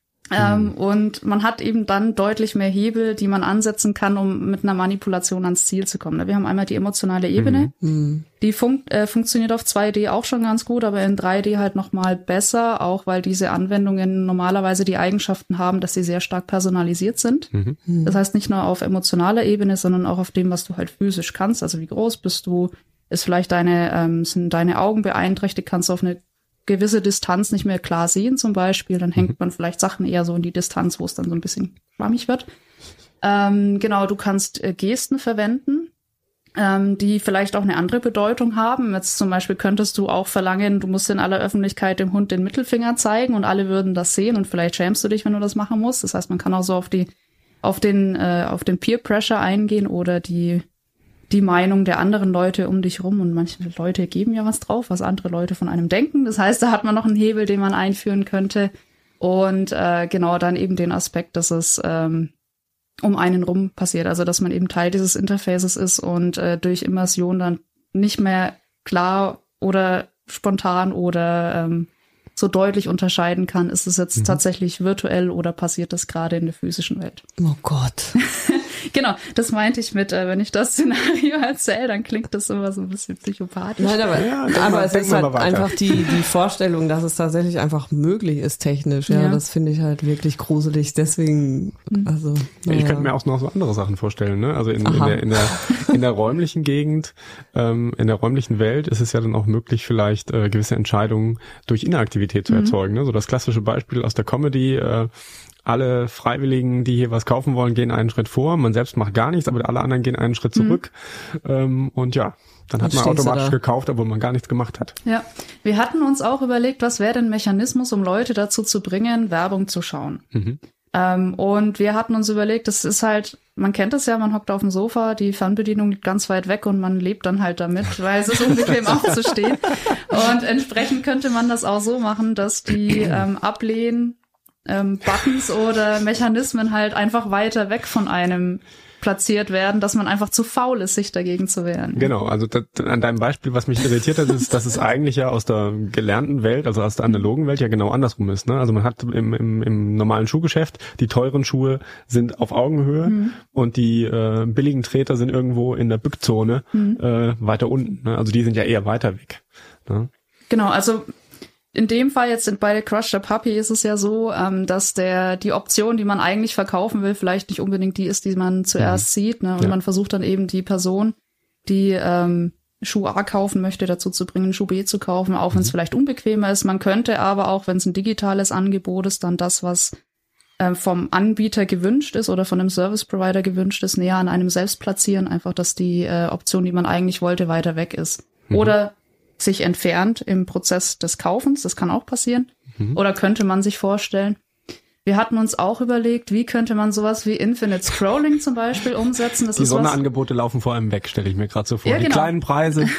Und man hat eben dann deutlich mehr Hebel, die man ansetzen kann, um mit einer Manipulation ans Ziel zu kommen. Wir haben einmal die emotionale Ebene. Die funktioniert auf 2D auch schon ganz gut, aber in 3D halt noch mal besser, auch weil diese Anwendungen normalerweise die Eigenschaften haben, dass sie sehr stark personalisiert sind. Das heißt nicht nur auf emotionaler Ebene, sondern auch auf dem, was du halt physisch kannst. Also wie groß bist du? Ist vielleicht sind deine Augen beeinträchtigt? Kannst du auf eine gewisse Distanz nicht mehr klar sehen zum Beispiel, dann hängt man vielleicht Sachen eher so in die Distanz, wo es dann so ein bisschen schwammig wird. Genau, du kannst Gesten verwenden, die vielleicht auch eine andere Bedeutung haben. Jetzt zum Beispiel könntest du auch verlangen, du musst in aller Öffentlichkeit dem Hund den Mittelfinger zeigen und alle würden das sehen und vielleicht schämst du dich, wenn du das machen musst. Das heißt, man kann auch so auf den Peer Pressure eingehen oder die Meinung der anderen Leute um dich rum und manche Leute geben ja was drauf, was andere Leute von einem denken. Das heißt, da hat man noch einen Hebel, den man einführen könnte und genau dann eben den Aspekt, dass es um einen rum passiert, also dass man eben Teil dieses Interfaces ist und durch Immersion dann nicht mehr klar oder spontan oder so deutlich unterscheiden kann, ist es jetzt tatsächlich virtuell oder passiert das gerade in der physischen Welt. Oh Gott. Genau, das meinte ich mit, wenn ich das Szenario erzähle, dann klingt das immer so ein bisschen psychopathisch. Nein, aber es ist halt einfach die Vorstellung, dass es tatsächlich einfach möglich ist technisch. Ja, das finde ich halt wirklich gruselig. Deswegen, also. Ich könnte mir auch noch so andere Sachen vorstellen, ne? Also in der räumlichen Gegend, in der räumlichen Welt ist es ja dann auch möglich, vielleicht gewisse Entscheidungen durch Interaktivität zu erzeugen. Ne? So das klassische Beispiel aus der Comedy, alle Freiwilligen, die hier was kaufen wollen, gehen einen Schritt vor. Man selbst macht gar nichts, aber alle anderen gehen einen Schritt zurück. Und ja, dann hat man automatisch gekauft, obwohl man gar nichts gemacht hat. Ja, wir hatten uns auch überlegt, was wäre denn ein Mechanismus, um Leute dazu zu bringen, Werbung zu schauen. Und wir hatten uns überlegt, das ist halt, man kennt es ja, man hockt auf dem Sofa, die Fernbedienung liegt ganz weit weg und man lebt dann halt damit, weil es ist unbequem aufzustehen. Und entsprechend könnte man das auch so machen, dass die Buttons oder Mechanismen halt einfach weiter weg von einem platziert werden, dass man einfach zu faul ist, sich dagegen zu wehren. Genau, also an deinem Beispiel, was mich irritiert hat, ist, dass es eigentlich ja aus der gelernten Welt, also aus der analogen Welt ja genau andersrum ist. Ne? Also man hat im normalen Schuhgeschäft, die teuren Schuhe sind auf Augenhöhe und die billigen Treter sind irgendwo in der Bückzone weiter unten. Ne? Also die sind ja eher weiter weg. Ne? Genau, also in dem Fall jetzt bei Crush the Puppy ist es ja so, dass die Option, die man eigentlich verkaufen will, vielleicht nicht unbedingt die ist, die man zuerst sieht. Ne? Und man versucht dann eben die Person, die Schuh A kaufen möchte, dazu zu bringen, Schuh B zu kaufen, auch wenn es vielleicht unbequemer ist. Man könnte aber auch, wenn es ein digitales Angebot ist, dann das, was vom Anbieter gewünscht ist oder von einem Service Provider gewünscht ist, näher an einem selbst platzieren. Einfach, dass die Option, die man eigentlich wollte, weiter weg ist. Oder sich entfernt im Prozess des Kaufens, das kann auch passieren. Oder könnte man sich vorstellen. Wir hatten uns auch überlegt, wie könnte man sowas wie Infinite Scrolling zum Beispiel umsetzen. Das die Sonderangebote laufen vor allem weg, stelle ich mir gerade so vor. Ja, genau. Die kleinen Preise.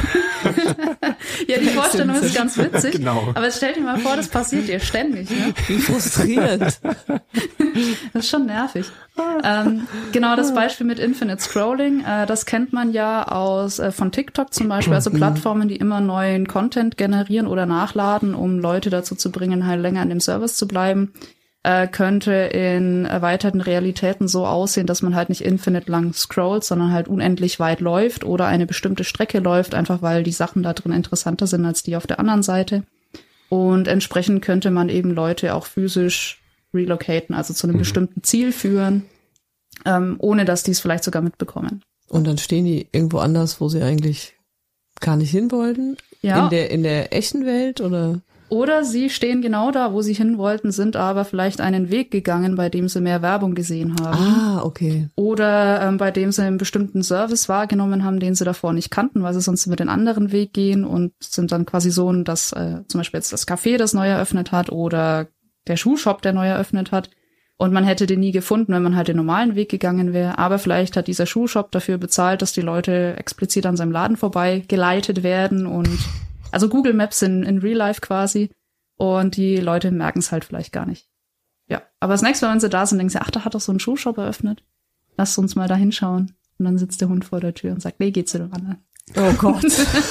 Ja, die Vorstellung ist ganz witzig. Genau. Aber jetzt stell dir mal vor, das passiert dir ständig. Ne? Wie frustrierend. Das ist schon nervig. Genau das Beispiel mit Infinite Scrolling, das kennt man ja von TikTok zum Beispiel, also Plattformen, die immer neuen Content generieren oder nachladen, um Leute dazu zu bringen, halt länger an dem Service zu bleiben. Könnte in erweiterten Realitäten so aussehen, dass man halt nicht infinite lang scrollt, sondern halt unendlich weit läuft oder eine bestimmte Strecke läuft, einfach weil die Sachen da drin interessanter sind als die auf der anderen Seite. Und entsprechend könnte man eben Leute auch physisch relocaten, also zu einem bestimmten Ziel führen, ohne dass die es vielleicht sogar mitbekommen. Und dann stehen die irgendwo anders, wo sie eigentlich gar nicht hin wollten? Ja. In der echten Welt oder? Oder sie stehen genau da, wo sie hin wollten, sind aber vielleicht einen Weg gegangen, bei dem sie mehr Werbung gesehen haben. Ah, okay. Oder bei dem sie einen bestimmten Service wahrgenommen haben, den sie davor nicht kannten, weil sie sonst über den anderen Weg gehen und sind dann quasi so, dass zum Beispiel jetzt das Café, das neu eröffnet hat oder der Schuhshop, der neu eröffnet hat. Und man hätte den nie gefunden, wenn man halt den normalen Weg gegangen wäre. Aber vielleicht hat dieser Schuhshop dafür bezahlt, dass die Leute explizit an seinem Laden vorbei geleitet werden. Und also Google Maps in Real Life quasi. Und die Leute merken es halt vielleicht gar nicht. Ja, aber das nächste Mal, wenn sie da sind, denken sie, ach, da hat doch so ein Schuhshop eröffnet. Lasst uns mal da hinschauen. Und dann sitzt der Hund vor der Tür und sagt, nee, geht zu dem anderen. Oh Gott.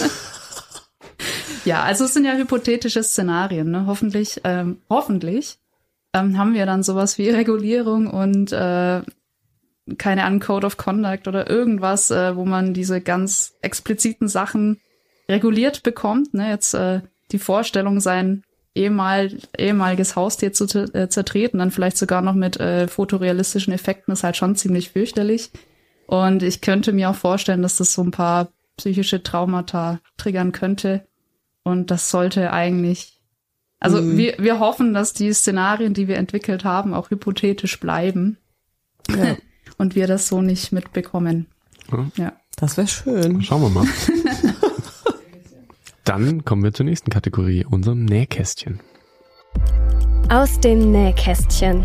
Ja, also es sind ja hypothetische Szenarien, ne? Hoffentlich haben wir dann sowas wie Regulierung und keine Ahnung, Code of Conduct oder irgendwas, wo man diese ganz expliziten Sachen reguliert bekommt. Ne? Jetzt die Vorstellung, sein ehemaliges Haustier zu zertreten, dann vielleicht sogar noch mit fotorealistischen Effekten, ist halt schon ziemlich fürchterlich. Und ich könnte mir auch vorstellen, dass das so ein paar psychische Traumata triggern könnte. Und das sollte eigentlich, also wir hoffen, dass die Szenarien, die wir entwickelt haben, auch hypothetisch bleiben. Ja. Und wir das so nicht mitbekommen. Ja. Das wäre schön. Schauen wir mal. Dann kommen wir zur nächsten Kategorie, unserem Nähkästchen. Aus dem Nähkästchen.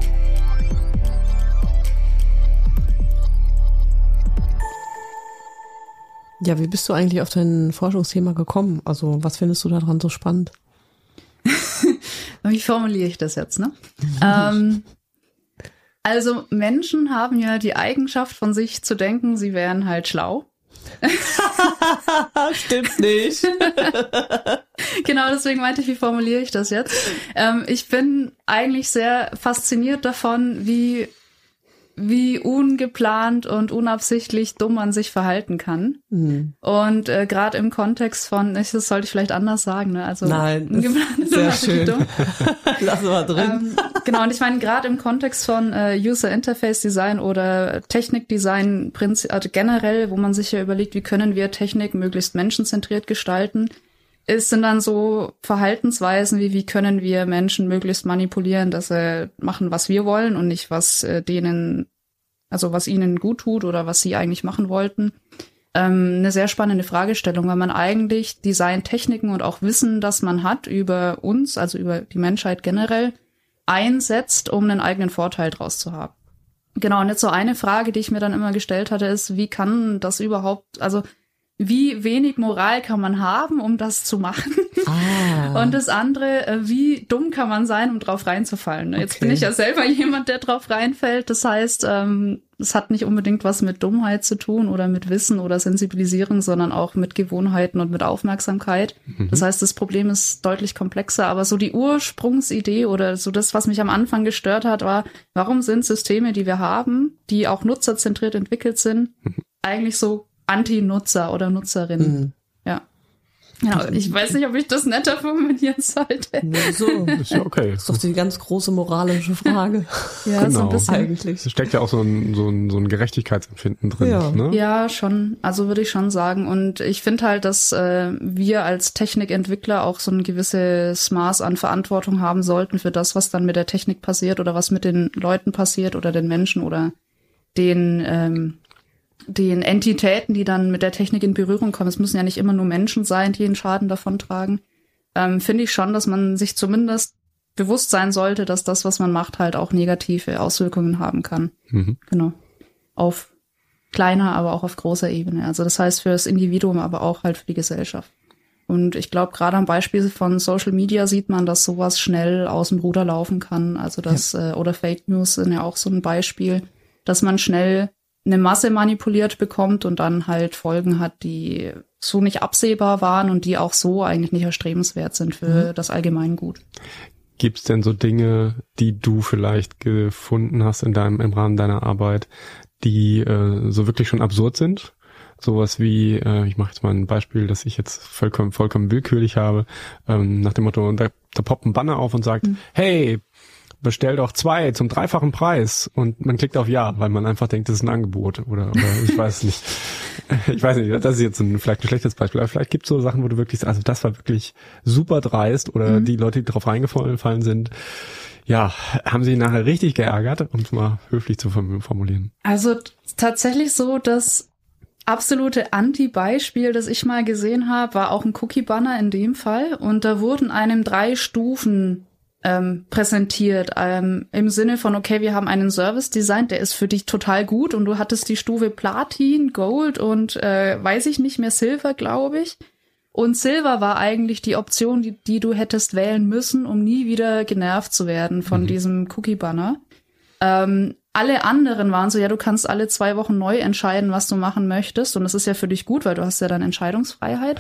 Ja, wie bist du eigentlich auf dein Forschungsthema gekommen? Also, was findest du daran so spannend? Wie formuliere ich das jetzt, ne? Also, Menschen haben ja die Eigenschaft von sich zu denken, sie wären halt schlau. Stimmt nicht. Genau, deswegen meinte ich, wie formuliere ich das jetzt? Ich bin eigentlich sehr fasziniert davon, wie ungeplant und unabsichtlich dumm man sich verhalten kann. Mhm. Und gerade im Kontext von, das sollte ich vielleicht anders sagen, ne? Also nein, sehr schön. Dumm. Lass mal drin. Genau, und ich meine, gerade im Kontext von User Interface Design oder Technikdesign also generell, wo man sich ja überlegt, wie können wir Technik möglichst menschenzentriert gestalten, es sind dann so Verhaltensweisen wie können wir Menschen möglichst manipulieren, dass sie machen, was wir wollen und nicht, was was ihnen gut tut oder was sie eigentlich machen wollten. Eine sehr spannende Fragestellung, weil man eigentlich Designtechniken und auch Wissen, das man hat über uns, also über die Menschheit generell, einsetzt, um einen eigenen Vorteil draus zu haben. Genau, und jetzt so eine Frage, die ich mir dann immer gestellt hatte, ist, wie kann das überhaupt, also wie wenig Moral kann man haben, um das zu machen? Ah. Und das andere, wie dumm kann man sein, um drauf reinzufallen? Jetzt bin ich ja selber jemand, der drauf reinfällt. Das heißt, es hat nicht unbedingt was mit Dummheit zu tun oder mit Wissen oder Sensibilisierung, sondern auch mit Gewohnheiten und mit Aufmerksamkeit. Mhm. Das heißt, das Problem ist deutlich komplexer. Aber so die Ursprungsidee oder so das, was mich am Anfang gestört hat, war, warum sind Systeme, die wir haben, die auch nutzerzentriert entwickelt sind, eigentlich so Anti-Nutzer oder Nutzerinnen. Mhm. Ja. Genau, ich weiß nicht, ob ich das netter formulieren sollte. Nee, so. Ist ja okay. Das ist doch die ganz große moralische Frage. Ja, genau. So ein bisschen. Eigentlich. Es steckt ja auch so ein Gerechtigkeitsempfinden drin. Ja. Ne? Ja, schon. Also würde ich schon sagen. Und ich finde halt, dass wir als Technikentwickler auch so ein gewisses Maß an Verantwortung haben sollten für das, was dann mit der Technik passiert oder was mit den Leuten passiert oder den Menschen oder den Entitäten, die dann mit der Technik in Berührung kommen. Es müssen ja nicht immer nur Menschen sein, die einen Schaden davontragen. Finde ich schon, dass man sich zumindest bewusst sein sollte, dass das, was man macht, halt auch negative Auswirkungen haben kann. Mhm. Genau. Auf kleiner, aber auch auf großer Ebene. Also das heißt für das Individuum, aber auch halt für die Gesellschaft. Und ich glaube, gerade am Beispiel von Social Media sieht man, dass sowas schnell aus dem Ruder laufen kann. Also das, oder Fake News sind ja auch so ein Beispiel, dass man schnell eine Masse manipuliert bekommt und dann halt Folgen hat, die so nicht absehbar waren und die auch so eigentlich nicht erstrebenswert sind für das Allgemeingut. Gibt's denn so Dinge, die du vielleicht gefunden hast im Rahmen deiner Arbeit, die so wirklich schon absurd sind? Sowas wie, ich mache jetzt mal ein Beispiel, das ich jetzt vollkommen willkürlich habe, nach dem Motto, da poppt ein Banner auf und sagt, hey, bestell doch 2 zum 3-fachen Preis, und man klickt auf Ja, weil man einfach denkt, das ist ein Angebot oder ich weiß nicht. Ich weiß nicht, das ist jetzt vielleicht ein schlechtes Beispiel, aber vielleicht gibt es so Sachen, wo du wirklich, also das war wirklich super dreist, oder die Leute, die drauf reingefallen sind, ja, haben sich nachher richtig geärgert, um es mal höflich zu formulieren. Also tatsächlich so, das absolute Anti-Beispiel, das ich mal gesehen habe, war auch ein Cookie-Banner in dem Fall, und da wurden einem 3 Stufen präsentiert, im Sinne von, okay, wir haben einen Service designt, der ist für dich total gut und du hattest die Stufe Platin, Gold und weiß ich nicht mehr, Silver, glaube ich. Und Silver war eigentlich die Option, die du hättest wählen müssen, um nie wieder genervt zu werden von diesem Cookie-Banner. Alle anderen waren so, ja, du kannst alle 2 Wochen neu entscheiden, was du machen möchtest. Und das ist ja für dich gut, weil du hast ja dann Entscheidungsfreiheit.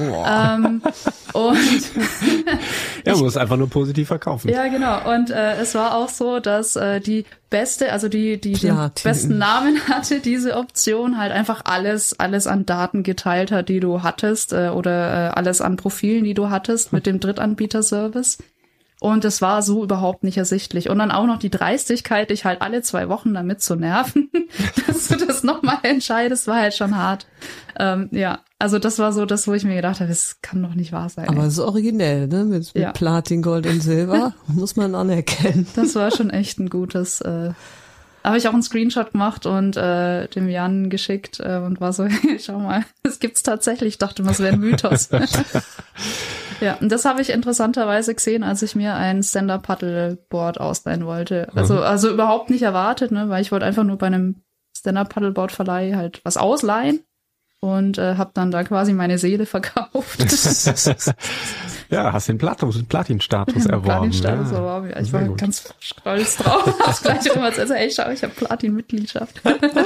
Und ja, man muss einfach nur positiv verkaufen. Ja, genau. Und es war auch so, dass die beste, also die den besten Namen hatte, diese Option, halt einfach alles an Daten geteilt hat, die du hattest, oder alles an Profilen, die du hattest mit dem Drittanbieter-Service. Und es war so überhaupt nicht ersichtlich. Und dann auch noch die Dreistigkeit, dich halt alle 2 Wochen damit zu nerven, dass du das nochmal entscheidest, war halt schon hart. Ja, also das war so das, wo ich mir gedacht habe, das kann doch nicht wahr sein. Aber es ist originell, ne? Mit Platin, Gold und Silber, muss man anerkennen. Das war schon echt ein gutes. Habe ich auch einen Screenshot gemacht und dem Jan geschickt und war so, schau mal, das gibt's tatsächlich. Ich dachte mal, es wäre ein Mythos. Ja, und das habe ich interessanterweise gesehen, als ich mir ein Stand-Up-Paddleboard ausleihen wollte. Also überhaupt nicht erwartet, ne, weil ich wollte einfach nur bei einem Stand-Up-Paddleboard-Verleih halt was ausleihen und habe dann da quasi meine Seele verkauft. Ja, hast den Platin-Status erworben. Platin-Status erworben, ja. Ich war ganz stolz drauf. Das gleiche immer als ey, schau, ich habe Platin-Mitgliedschaft.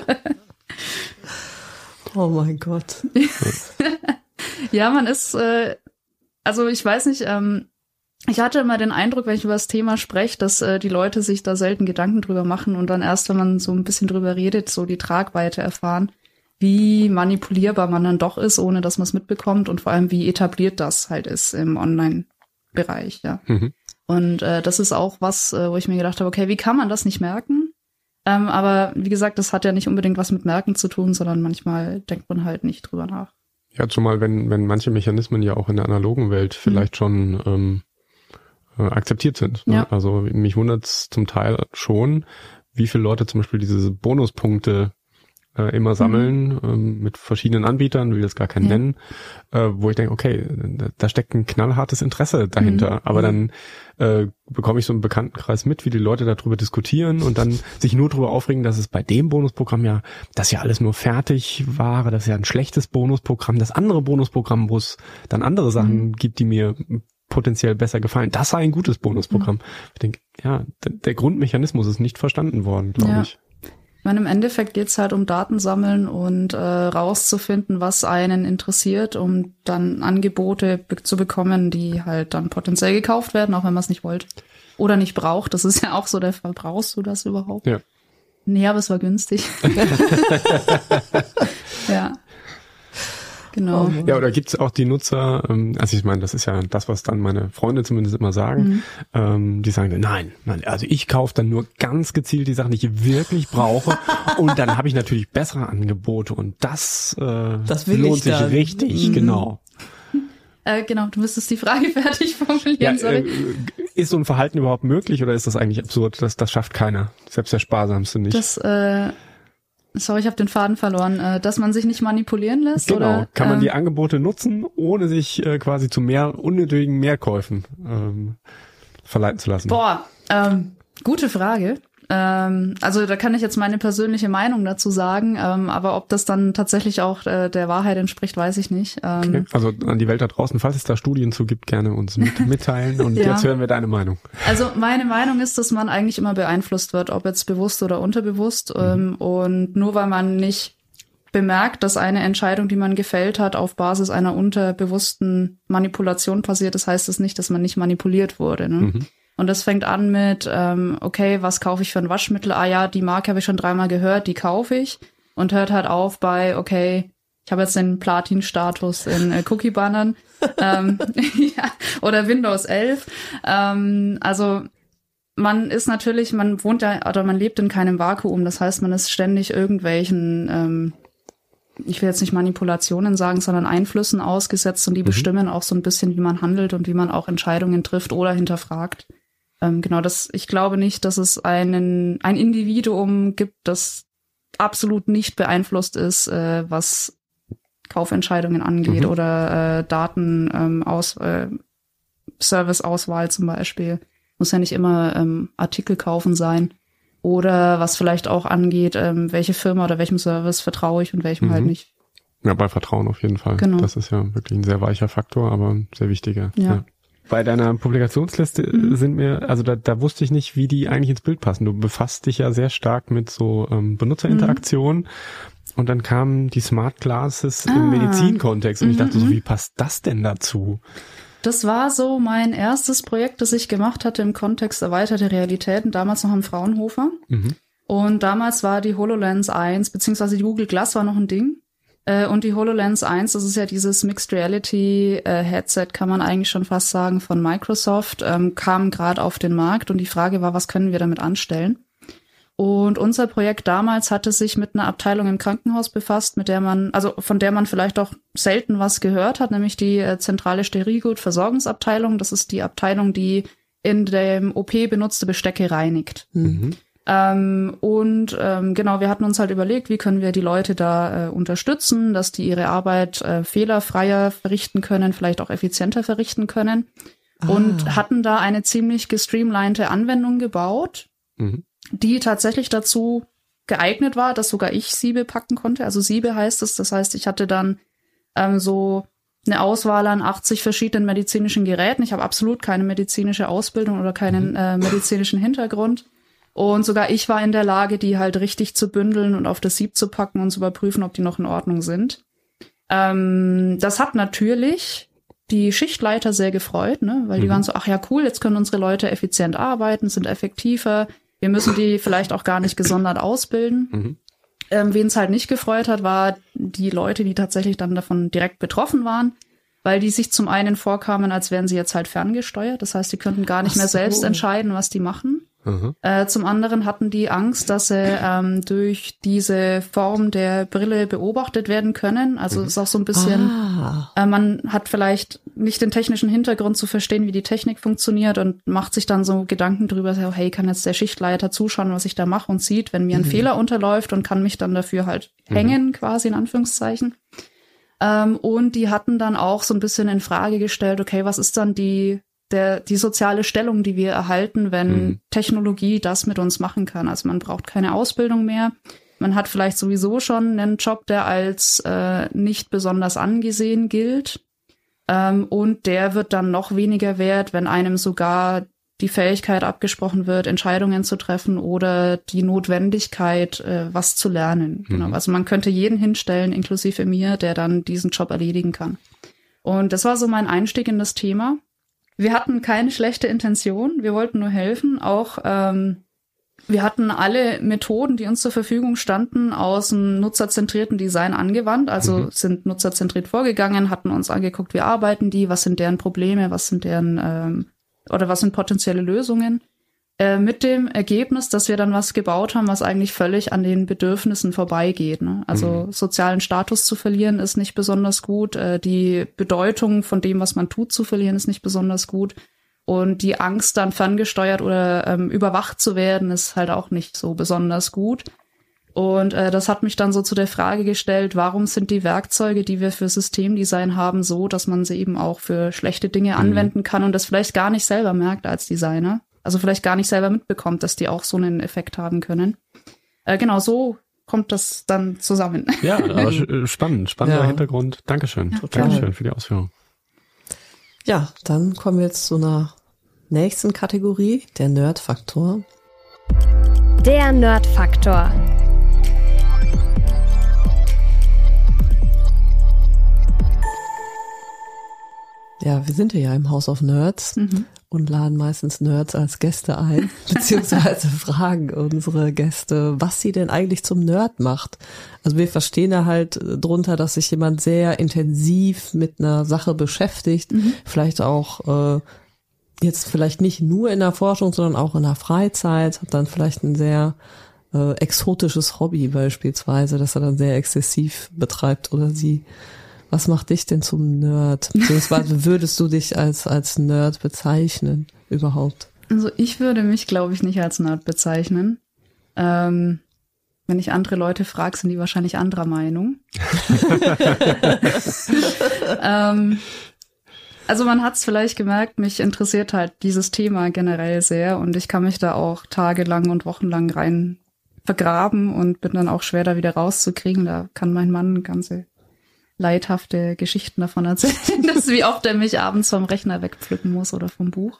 Oh mein Gott. Ja, man ist, also ich weiß nicht, ich hatte immer den Eindruck, wenn ich über das Thema spreche, dass die Leute sich da selten Gedanken drüber machen und dann erst, wenn man so ein bisschen drüber redet, so die Tragweite erfahren, wie manipulierbar man dann doch ist, ohne dass man es mitbekommt und vor allem, wie etabliert das halt ist im Online-Bereich, ja. Und das ist auch was, wo ich mir gedacht habe, okay, wie kann man das nicht merken? Aber wie gesagt, das hat ja nicht unbedingt was mit Merken zu tun, sondern manchmal denkt man halt nicht drüber nach. Ja, zumal wenn manche Mechanismen ja auch in der analogen Welt vielleicht schon akzeptiert sind. Ne? Ja. Also mich wundert's zum Teil schon, wie viele Leute zum Beispiel diese Bonuspunkte immer sammeln mit verschiedenen Anbietern, will jetzt gar keinen nennen, wo ich denke, okay, da steckt ein knallhartes Interesse dahinter. Aber dann bekomme ich so einen Bekanntenkreis mit, wie die Leute darüber diskutieren und dann sich nur darüber aufregen, dass es bei dem Bonusprogramm ja, das ja alles nur Fertigware, das ist ja ein schlechtes Bonusprogramm, das andere Bonusprogramm, wo es dann andere Sachen gibt, die mir potenziell besser gefallen, das sei ein gutes Bonusprogramm. Ich denke, ja, der Grundmechanismus ist nicht verstanden worden, glaube ich. Ich meine, im Endeffekt geht's halt um Datensammeln und rauszufinden, was einen interessiert, um dann Angebote zu bekommen, die halt dann potenziell gekauft werden, auch wenn man es nicht wollte oder nicht braucht. Das ist ja auch so der Fall. Brauchst du das überhaupt? Ja. Nee, aber es war günstig. Ja. Genau. Ja, oder gibt's auch die Nutzer, also ich meine, das ist ja das, was dann meine Freunde zumindest immer sagen, die sagen, nein, also ich kaufe dann nur ganz gezielt die Sachen, die ich wirklich brauche und dann habe ich natürlich bessere Angebote und das lohnt sich richtig, genau. Genau, du müsstest die Frage fertig formulieren. Ja, ist so ein Verhalten überhaupt möglich oder ist das eigentlich absurd? Das schafft keiner, selbst der Sparsamste nicht. Sorry, ich habe den Faden verloren. Dass man sich nicht manipulieren lässt? Genau. Oder, kann man die Angebote nutzen, ohne sich quasi zu unnötigen Mehrkäufen verleiten zu lassen? Boah, gute Frage. Also da kann ich jetzt meine persönliche Meinung dazu sagen, aber ob das dann tatsächlich auch der Wahrheit entspricht, weiß ich nicht. Okay. Also an die Welt da draußen, falls es da Studien zu gibt, gerne uns mitteilen und ja. Jetzt hören wir deine Meinung. Also meine Meinung ist, dass man eigentlich immer beeinflusst wird, ob jetzt bewusst oder unterbewusst und nur weil man nicht bemerkt, dass eine Entscheidung, die man gefällt hat, auf Basis einer unterbewussten Manipulation passiert, das heißt es nicht, dass man nicht manipuliert wurde, ne? Und das fängt an mit, okay, was kaufe ich für ein Waschmittel? Ah ja, die Marke habe ich schon 3-mal gehört, die kaufe ich. Und hört halt auf bei, okay, ich habe jetzt den Platin-Status in Cookie-Bannern ja, oder Windows 11. Also man ist natürlich, man wohnt ja, oder man lebt in keinem Vakuum. Das heißt, man ist ständig irgendwelchen, ich will jetzt nicht Manipulationen sagen, sondern Einflüssen ausgesetzt und die bestimmen auch so ein bisschen, wie man handelt und wie man auch Entscheidungen trifft oder hinterfragt. Genau, ich glaube nicht, dass es ein Individuum gibt, das absolut nicht beeinflusst ist, was Kaufentscheidungen angeht oder Serviceauswahl zum Beispiel. Muss ja nicht immer Artikel kaufen sein. Oder was vielleicht auch angeht, welche Firma oder welchem Service vertraue ich und welchem halt nicht. Ja, bei Vertrauen auf jeden Fall. Genau. Das ist ja wirklich ein sehr weicher Faktor, aber ein sehr wichtiger. Ja. Bei deiner Publikationsliste sind mir, also da wusste ich nicht, wie die eigentlich ins Bild passen. Du befasst dich ja sehr stark mit so Benutzerinteraktion und dann kamen die Smart Glasses im Medizinkontext und ich dachte so, wie passt das denn dazu? Das war so mein erstes Projekt, das ich gemacht hatte im Kontext erweiterte Realitäten, damals noch am Fraunhofer. Und damals war die HoloLens 1, beziehungsweise die Google Glass war noch ein Ding. Und die HoloLens 1, das ist ja dieses Mixed Reality Headset, kann man eigentlich schon fast sagen, von Microsoft, kam gerade auf den Markt und die Frage war, was können wir damit anstellen? Und unser Projekt damals hatte sich mit einer Abteilung im Krankenhaus befasst, von der man vielleicht auch selten was gehört hat, nämlich die zentrale Sterilgutversorgungsabteilung. Das ist die Abteilung, die in dem OP benutzte Bestecke reinigt. Genau, wir hatten uns halt überlegt, wie können wir die Leute da unterstützen, dass die ihre Arbeit fehlerfreier verrichten können, vielleicht auch effizienter verrichten können. Und hatten da eine ziemlich gestreamlinete Anwendung gebaut, die tatsächlich dazu geeignet war, dass sogar ich Siebe packen konnte. Also Siebe heißt es. Das heißt, ich hatte dann so eine Auswahl an 80 verschiedenen medizinischen Geräten. Ich habe absolut keine medizinische Ausbildung oder keinen medizinischen Hintergrund. Und sogar ich war in der Lage, die halt richtig zu bündeln und auf das Sieb zu packen und zu überprüfen, ob die noch in Ordnung sind. Das hat natürlich die Schichtleiter sehr gefreut, ne? Weil die waren so, ach ja, cool, jetzt können unsere Leute effizient arbeiten, sind effektiver. Wir müssen die vielleicht auch gar nicht gesondert ausbilden. Wen es halt nicht gefreut hat, war die Leute, die tatsächlich dann davon direkt betroffen waren, weil die sich zum einen vorkamen, als wären sie jetzt halt ferngesteuert. Das heißt, die könnten gar nicht mehr selbst entscheiden, was die machen. Zum anderen hatten die Angst, dass sie durch diese Form der Brille beobachtet werden können. Also es ist auch so ein bisschen, man hat vielleicht nicht den technischen Hintergrund zu verstehen, wie die Technik funktioniert und macht sich dann so Gedanken drüber, so, hey, kann jetzt der Schichtleiter zuschauen, was ich da mache und sieht, wenn mir ein Fehler unterläuft und kann mich dann dafür halt hängen, quasi in Anführungszeichen. Und die hatten dann auch so ein bisschen in Frage gestellt, okay, was ist dann die soziale Stellung, die wir erhalten, wenn Technologie das mit uns machen kann. Also man braucht keine Ausbildung mehr. Man hat vielleicht sowieso schon einen Job, der als nicht besonders angesehen gilt. Und der wird dann noch weniger wert, wenn einem sogar die Fähigkeit abgesprochen wird, Entscheidungen zu treffen oder die Notwendigkeit, was zu lernen. Genau. Also man könnte jeden hinstellen, inklusive mir, der dann diesen Job erledigen kann. Und das war so mein Einstieg in das Thema. Wir hatten keine schlechte Intention, wir wollten nur helfen. Auch wir hatten alle Methoden, die uns zur Verfügung standen, aus dem nutzerzentrierten Design angewandt. Also sind nutzerzentriert vorgegangen, hatten uns angeguckt, wie arbeiten die, was sind deren Probleme, was sind deren was sind potenzielle Lösungen. Mit dem Ergebnis, dass wir dann was gebaut haben, was eigentlich völlig an den Bedürfnissen vorbeigeht. Ne? Also sozialen Status zu verlieren ist nicht besonders gut. Die Bedeutung von dem, was man tut, zu verlieren ist nicht besonders gut. Und die Angst, dann ferngesteuert oder überwacht zu werden, ist halt auch nicht so besonders gut. Und das hat mich dann so zu der Frage gestellt, warum sind die Werkzeuge, die wir für Systemdesign haben, so, dass man sie eben auch für schlechte Dinge anwenden kann und das vielleicht gar nicht selber merkt als Designer. Also vielleicht gar nicht selber mitbekommt, dass die auch so einen Effekt haben können. Genau, so kommt das dann zusammen. Ja, aber spannender Hintergrund. Dankeschön. Dankeschön für die Ausführung. Ja, dann kommen wir jetzt zu einer nächsten Kategorie, der Nerd-Faktor. Der Nerd-Faktor. Ja, wir sind ja im House of Nerds und laden meistens Nerds als Gäste ein, beziehungsweise fragen unsere Gäste, was sie denn eigentlich zum Nerd macht. Also wir verstehen da halt drunter, dass sich jemand sehr intensiv mit einer Sache beschäftigt, vielleicht auch jetzt vielleicht nicht nur in der Forschung, sondern auch in der Freizeit, hat dann vielleicht ein sehr exotisches Hobby beispielsweise, das er dann sehr exzessiv betreibt oder sie. Was macht dich denn zum Nerd? Beziehungsweise würdest du dich als Nerd bezeichnen überhaupt? Also ich würde mich, glaube ich, nicht als Nerd bezeichnen. Wenn ich andere Leute frage, sind die wahrscheinlich anderer Meinung. Also man hat es vielleicht gemerkt, mich interessiert halt dieses Thema generell sehr und ich kann mich da auch tagelang und wochenlang rein vergraben und bin dann auch schwer da wieder rauszukriegen. Da kann mein Mann ganze leidhafte Geschichten davon erzählen, dass wie oft er mich abends vom Rechner wegpflücken muss oder vom Buch.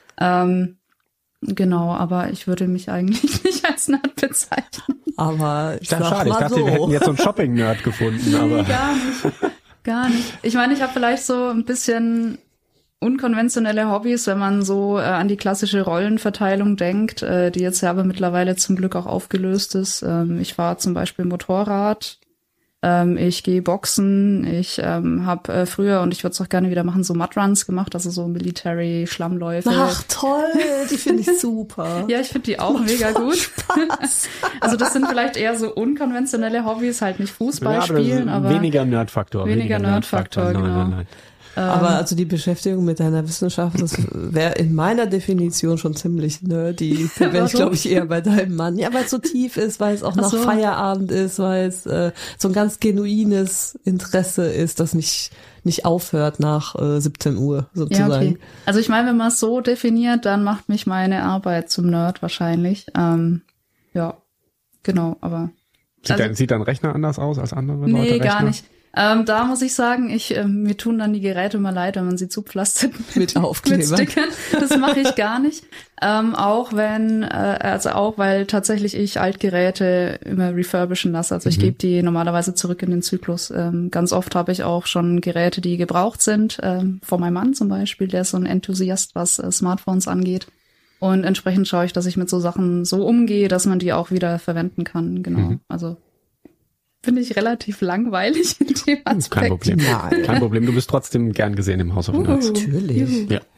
Genau, aber ich würde mich eigentlich nicht als Nerd bezeichnen. Aber ich dachte, schade, ich dachte, wir hätten jetzt so einen Shopping-Nerd gefunden. Aber gar nicht. Ich meine, ich habe vielleicht so ein bisschen unkonventionelle Hobbys, wenn man so an die klassische Rollenverteilung denkt, die jetzt ja aber mittlerweile zum Glück auch aufgelöst ist. Ich fahre zum Beispiel Motorrad, ich gehe boxen, ich habe früher, und ich würde es auch gerne wieder machen, so Mudruns gemacht, also so Military-Schlammläufe. Ach toll, die finde ich super. Ja, ich finde die auch mega gut. Spaß. Also das sind vielleicht eher so unkonventionelle Hobbys, halt nicht Fußball spielen, aber weniger Nerdfaktor. Weniger Nerdfaktor, genau. Nein. Aber also die Beschäftigung mit deiner Wissenschaft, das wäre in meiner Definition schon ziemlich nerdy. Da wäre ich, glaube ich, eher bei deinem Mann. Ja, weil es so tief ist, weil es auch nach Feierabend ist, weil es so ein ganz genuines Interesse ist, das nicht aufhört nach 17 Uhr sozusagen. Ja, okay. Also ich meine, wenn man es so definiert, dann macht mich meine Arbeit zum Nerd wahrscheinlich. Ja, genau, aber... Sieht dein Rechner anders aus als andere Leute? Nee, Rechner? gar nicht. Da muss ich sagen, mir tun dann die Geräte immer leid, wenn man sie zupflastert mit Aufklebern. Mit Stickern. Das mache ich gar nicht. Auch weil tatsächlich ich Altgeräte immer refurbischen lasse. Also ich gebe die normalerweise zurück in den Zyklus. Ganz oft habe ich auch schon Geräte, die gebraucht sind, von meinem Mann zum Beispiel, der ist so ein Enthusiast, was Smartphones angeht. Und entsprechend schaue ich, dass ich mit so Sachen so umgehe, dass man die auch wieder verwenden kann. Genau. Also finde ich relativ langweilig in dem Aspekt. Kein Problem. Nein. Kein Problem. Du bist trotzdem gern gesehen im House of Nerds. Natürlich. Ja.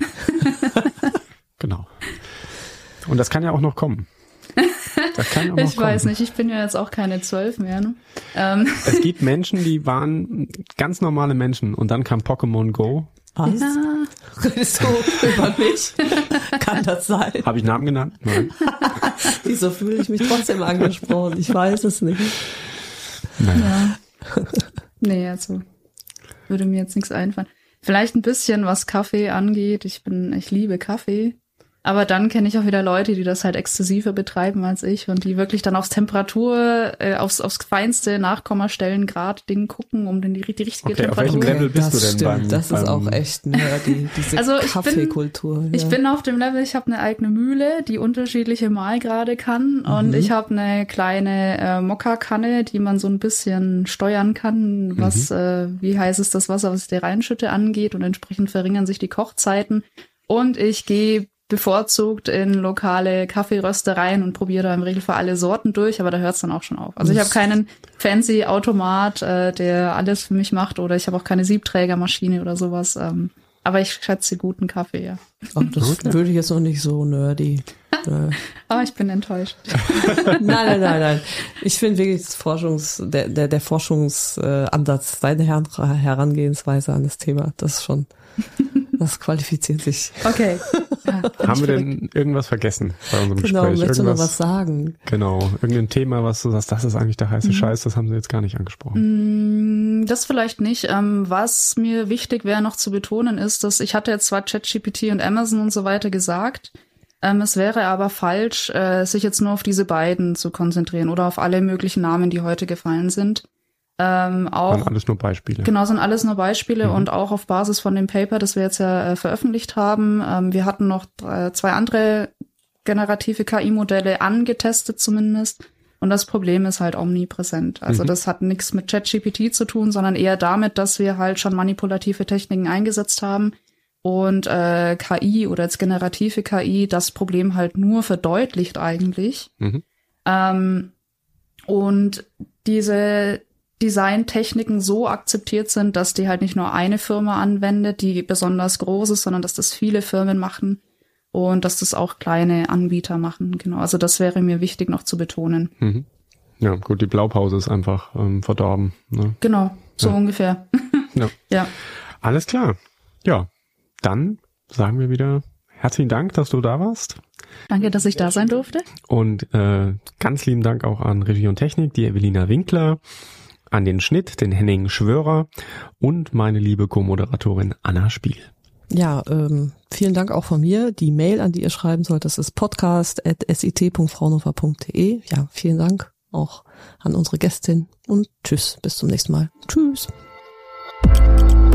Genau. Und das kann ja auch noch kommen. Das kann ja auch noch ich weiß nicht, ich bin ja jetzt auch keine 12 mehr. Ne? Es gibt Menschen, die waren ganz normale Menschen und dann kam Pokémon Go. Was? Ja. Redest du über mich? Kann das sein? Habe ich Namen genannt? Nein. Wieso fühle ich mich trotzdem angesprochen? Ich weiß es nicht. Naja. Ja. Nee, also würde mir jetzt nichts einfallen. Vielleicht ein bisschen, was Kaffee angeht. Ich liebe Kaffee. Aber dann kenne ich auch wieder Leute, die das halt exzessiver betreiben als ich und die wirklich dann aufs Temperatur, aufs feinste Nachkommastellengrad-Ding gucken, um dann die richtige Temperatur. Auf welchem Level bist das du denn stimmt, das ist auch echt nerdy, diese Kaffeekultur. Ich bin auf dem Level, ich habe eine eigene Mühle, die unterschiedliche Mahlgrade kann und ich habe eine kleine Mokka-Kanne, die man so ein bisschen steuern kann, was wie heiß ist das Wasser, was ich da reinschütte, angeht und entsprechend verringern sich die Kochzeiten. Und ich gehe bevorzugt in lokale Kaffeeröstereien und probiere da im Regelfall alle Sorten durch, aber da hört es dann auch schon auf. Also ich habe keinen fancy Automat, der alles für mich macht, oder ich habe auch keine Siebträgermaschine oder sowas. Aber ich schätze guten Kaffee, ja. Ach, das würde ich jetzt noch nicht so nerdy. Aber ich bin enttäuscht. Nein. Ich finde wirklich der Forschungsansatz, deine Herangehensweise an das Thema, das qualifiziert sich. Okay. Ja, haben wir denn irgendwas vergessen bei unserem Gespräch? Genau, möchtest du noch was sagen? Genau, irgendein Thema, was du sagst, das ist eigentlich der heiße Scheiß, das haben sie jetzt gar nicht angesprochen. Das vielleicht nicht. Was mir wichtig wäre noch zu betonen ist, dass ich hatte jetzt zwar ChatGPT und Amazon und so weiter gesagt, es wäre aber falsch, sich jetzt nur auf diese beiden zu konzentrieren oder auf alle möglichen Namen, die heute gefallen sind. Auch sind alles nur Beispiele. Genau, sind alles nur Beispiele und auch auf Basis von dem Paper, das wir jetzt ja veröffentlicht haben. Wir hatten noch 2 andere generative KI-Modelle angetestet zumindest. Und das Problem ist halt omnipräsent. Also das hat nichts mit ChatGPT zu tun, sondern eher damit, dass wir halt schon manipulative Techniken eingesetzt haben und KI oder als generative KI das Problem halt nur verdeutlicht eigentlich. Und diese Designtechniken so akzeptiert sind, dass die halt nicht nur eine Firma anwendet, die besonders groß ist, sondern dass das viele Firmen machen und dass das auch kleine Anbieter machen. Genau, also das wäre mir wichtig noch zu betonen. Ja, gut, die Blaupause ist einfach verdorben. Ne? Genau, so ungefähr. Ja. Alles klar. Ja, dann sagen wir wieder herzlichen Dank, dass du da warst. Danke, dass ich da sein durfte. Und ganz lieben Dank auch an Regie und Technik, die Evelina Winkler, an den Schnitt, den Henning Schwörer und meine liebe Co-Moderatorin Anna Spiel. Ja, vielen Dank auch von mir. Die Mail, an die ihr schreiben sollt, das ist podcast@sit.fraunhofer.de. Ja, vielen Dank auch an unsere Gästin und tschüss, bis zum nächsten Mal. Tschüss.